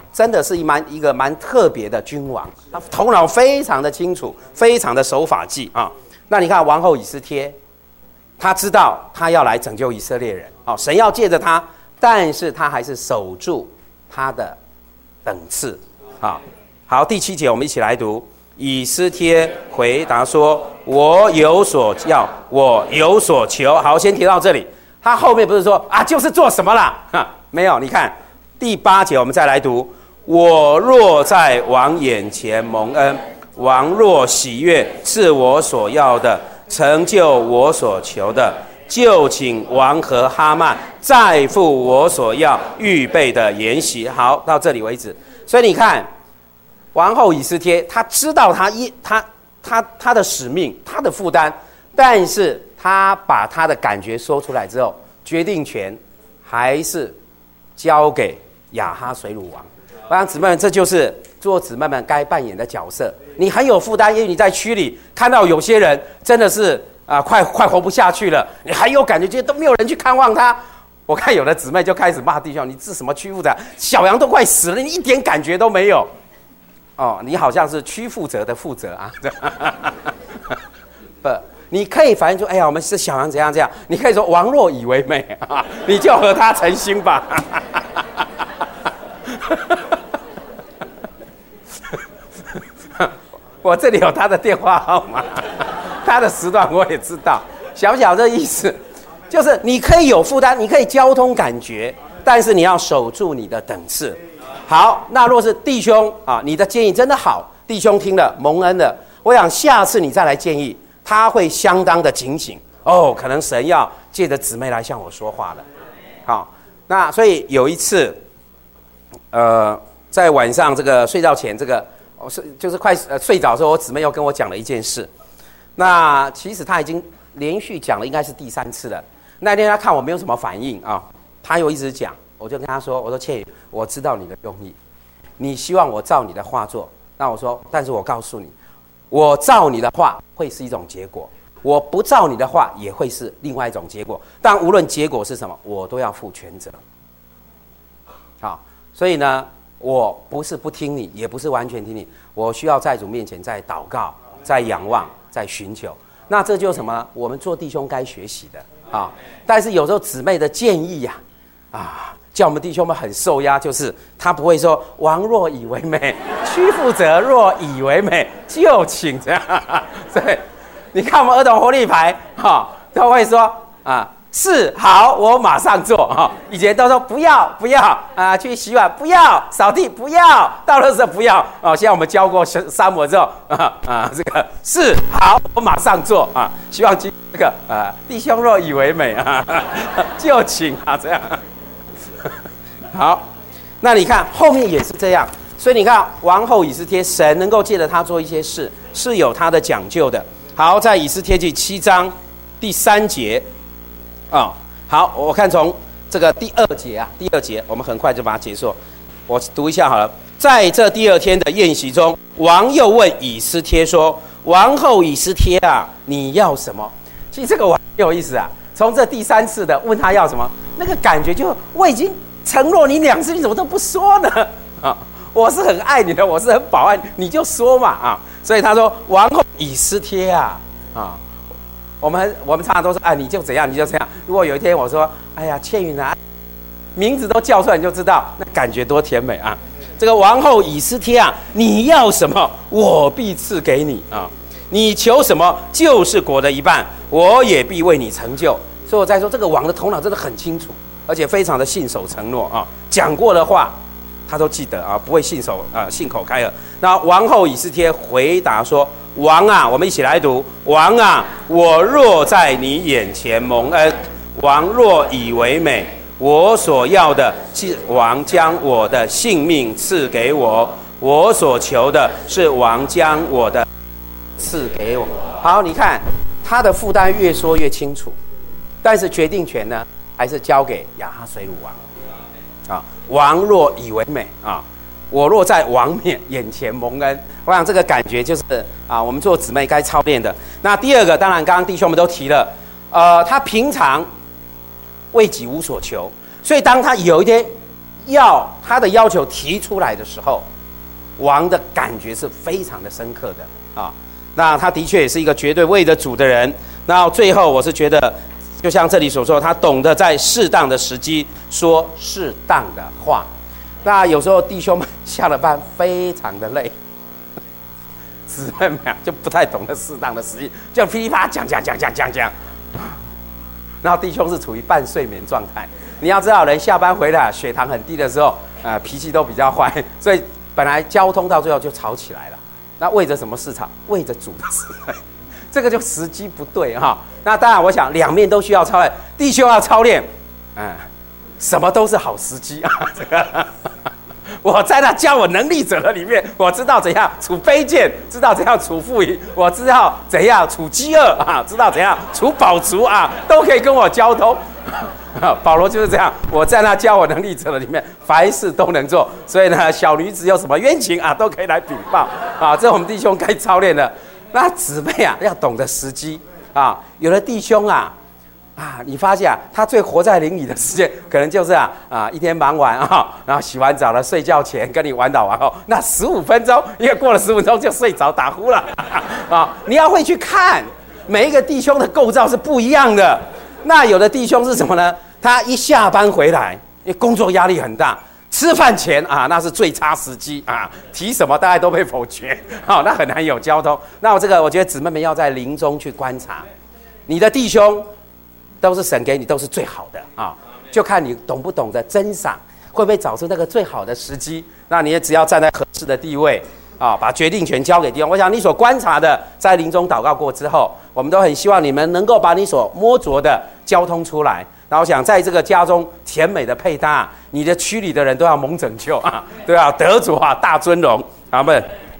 真的是一蛮一个蛮特别的君王，他头脑非常的清楚，非常的守法纪啊。那你看王后以斯帖，他知道他要来拯救以色列人，哦，神要借着他，但是他还是守住他的等次啊。好，第七节我们一起来读。以斯帖回答说：“我有所要，我有所求。”好，先提到这里。他后面不是说啊，就是做什么啦？哈，没有。你看第八节，我们再来读：“我若在王眼前蒙恩，王若喜悦赐我所要的，成就我所求的，就请王和哈曼再付我所要预备的筵席。”好，到这里为止。所以你看。王后以斯帖，他知道他一他他他的使命，他的负担，但是他把他的感觉说出来之后，决定权还是交给亚哈水鲁王。我想姊妹们，这就是做姊妹们该扮演的角色。你很有负担，因为你在区里看到有些人真的是啊、呃，快快活不下去了，你很有感觉，觉得都没有人去看望他。我看有的姊妹就开始骂弟兄：“你是什么区负责？小羊都快死了，你一点感觉都没有。”哦，你好像是区负责的负责啊！不，你可以反映说，哎呀，我们是小羊怎样怎样。你可以说王若以为美啊，你就和他成心吧。我这里有他的电话号码，他的时段我也知道。晓不晓得这意思？就是你可以有负担，你可以交通感觉，但是你要守住你的等次。好，那若是弟兄啊，你的建议真的好，弟兄听了蒙恩了，我想下次你再来建议，他会相当的警醒哦。可能神要借着姊妹来向我说话了。好，那所以有一次，呃，在晚上这个睡觉前，这个我是就是快呃睡着的时候，我姊妹又跟我讲了一件事。那其实他已经连续讲了，应该是第三次了。那天他看我没有什么反应啊，他又一直讲。我就跟他说：“我说倩宇，我知道你的用意，你希望我照你的话做。那我说，但是我告诉你，我照你的话会是一种结果，我不照你的话也会是另外一种结果。但无论结果是什么，我都要负全责。好，所以呢，我不是不听你，也不是完全听你，我需要在主面前在祷告，在仰望，在寻求。那这就是什么？我们做弟兄该学习的啊。但是有时候姊妹的建议呀、啊，啊。”叫我们弟兄们很受压，就是他不会说王若以为美，屈负责若以为美，就请这样。对，你看我们儿童活力牌哈、哦，都会说啊是好，我马上做哈、哦。以前都说不要不要啊，去洗碗不要，扫地不要，到垃圾不要哦。现在我们教过撒母耳之后啊啊，这个是好，我马上做啊。希望今这个啊弟兄若以为美啊，就请啊这样。好，那你看后面也是这样，所以你看王后以斯帖，神能够借着他做一些事，是有他的讲究的。好，在以斯帖记七章第三节啊、哦，好，我看从这个第二节啊，第二节我们很快就把它结束。我读一下好了。在这第二天的宴席中，王又问以斯帖说：“王后以斯帖啊，你要什么？”其实这个我很有意思啊。从这第三次的问他要什么，那个感觉就我已经承诺你两次，你怎么都不说呢？啊，我是很爱你的，我是很保爱你，你就说嘛啊！所以他说王后以斯帖啊啊，我们我们常常都说哎，你就怎样你就这样。如果有一天我说哎呀倩云啊，名字都叫出来你就知道那感觉多甜美啊！这个王后以斯帖啊，你要什么，我必赐给你啊！你求什么，就是国的一半，我也必为你成就。所以我在说，这个王的头脑真的很清楚，而且非常的信守承诺啊，讲过的话他都记得啊，不会信守啊信口开河。那王后以斯帖回答说：“王啊，我们一起来读。王啊，我若在你眼前蒙恩，王若以为美，我所要的是王将我的性命赐给我，我所求的是王将我的赐给我。”好，你看他的负担越说越清楚。但是决定权呢，还是交给亚哈水鲁王啊。王若以为美啊，我若在王面眼前蒙恩，我想这个感觉就是啊，我们做姊妹该操练的。那第二个，当然刚刚弟兄们都提了，呃，他平常为己无所求，所以当他有一天要他的要求提出来的时候，王的感觉是非常的深刻的啊。那他的确也是一个绝对为着主的人。那最后我是觉得，就像这里所说，他懂得在适当的时机说适当的话。那有时候弟兄们下了班非常的累，姊妹们就不太懂得适当的时机，就噼里啪啦讲讲讲讲讲讲，然后弟兄是处于半睡眠状态。你要知道，人下班回来血糖很低的时候，呃，脾气都比较坏，所以本来交通到最后就吵起来了。那为着什么事吵？为着主的事，这个就时机不对哈。那当然，我想两面都需要操练，弟兄要操练，嗯。什么都是好时机啊！这个，我在那教我能力者的里面，我知道怎样处卑贱，知道怎样处富裕，我知道怎样处饥饿啊，知道怎样处饱足啊，都可以跟我交通。保罗就是这样，我在那教我能力者的里面，凡事都能做。所以呢，小女子有什么冤情啊，都可以来禀报啊。这我们弟兄该操练的。那姊妹啊，要懂得时机啊。有的弟兄啊。啊，你发现啊，他最活在灵里的时间，可能就是啊啊，一天忙完啊，然后洗完澡了，睡觉前跟你玩到完后，那十五分钟，因为过了十五分钟就睡着打呼了啊。你要会去看每一个弟兄的构造是不一样的。那有的弟兄是什么呢？他一下班回来，因为工作压力很大，吃饭前啊，那是最差时机啊，提什么大概都被否决，好、哦，那很难有交通。那我这个，我觉得姊妹们要在灵中去观察你的弟兄。都是神给你，都是最好的啊！就看你懂不懂得珍赏，会不会找出那个最好的时机。那你也只要站在合适的地位啊，把决定权交给弟兄。我想你所观察的，在临终祷告过之后，我们都很希望你们能够把你所摸着的交通出来。然后想在这个家中甜美的配搭，你的区里的人都要蒙拯救啊，都要得主啊大尊荣，阿们。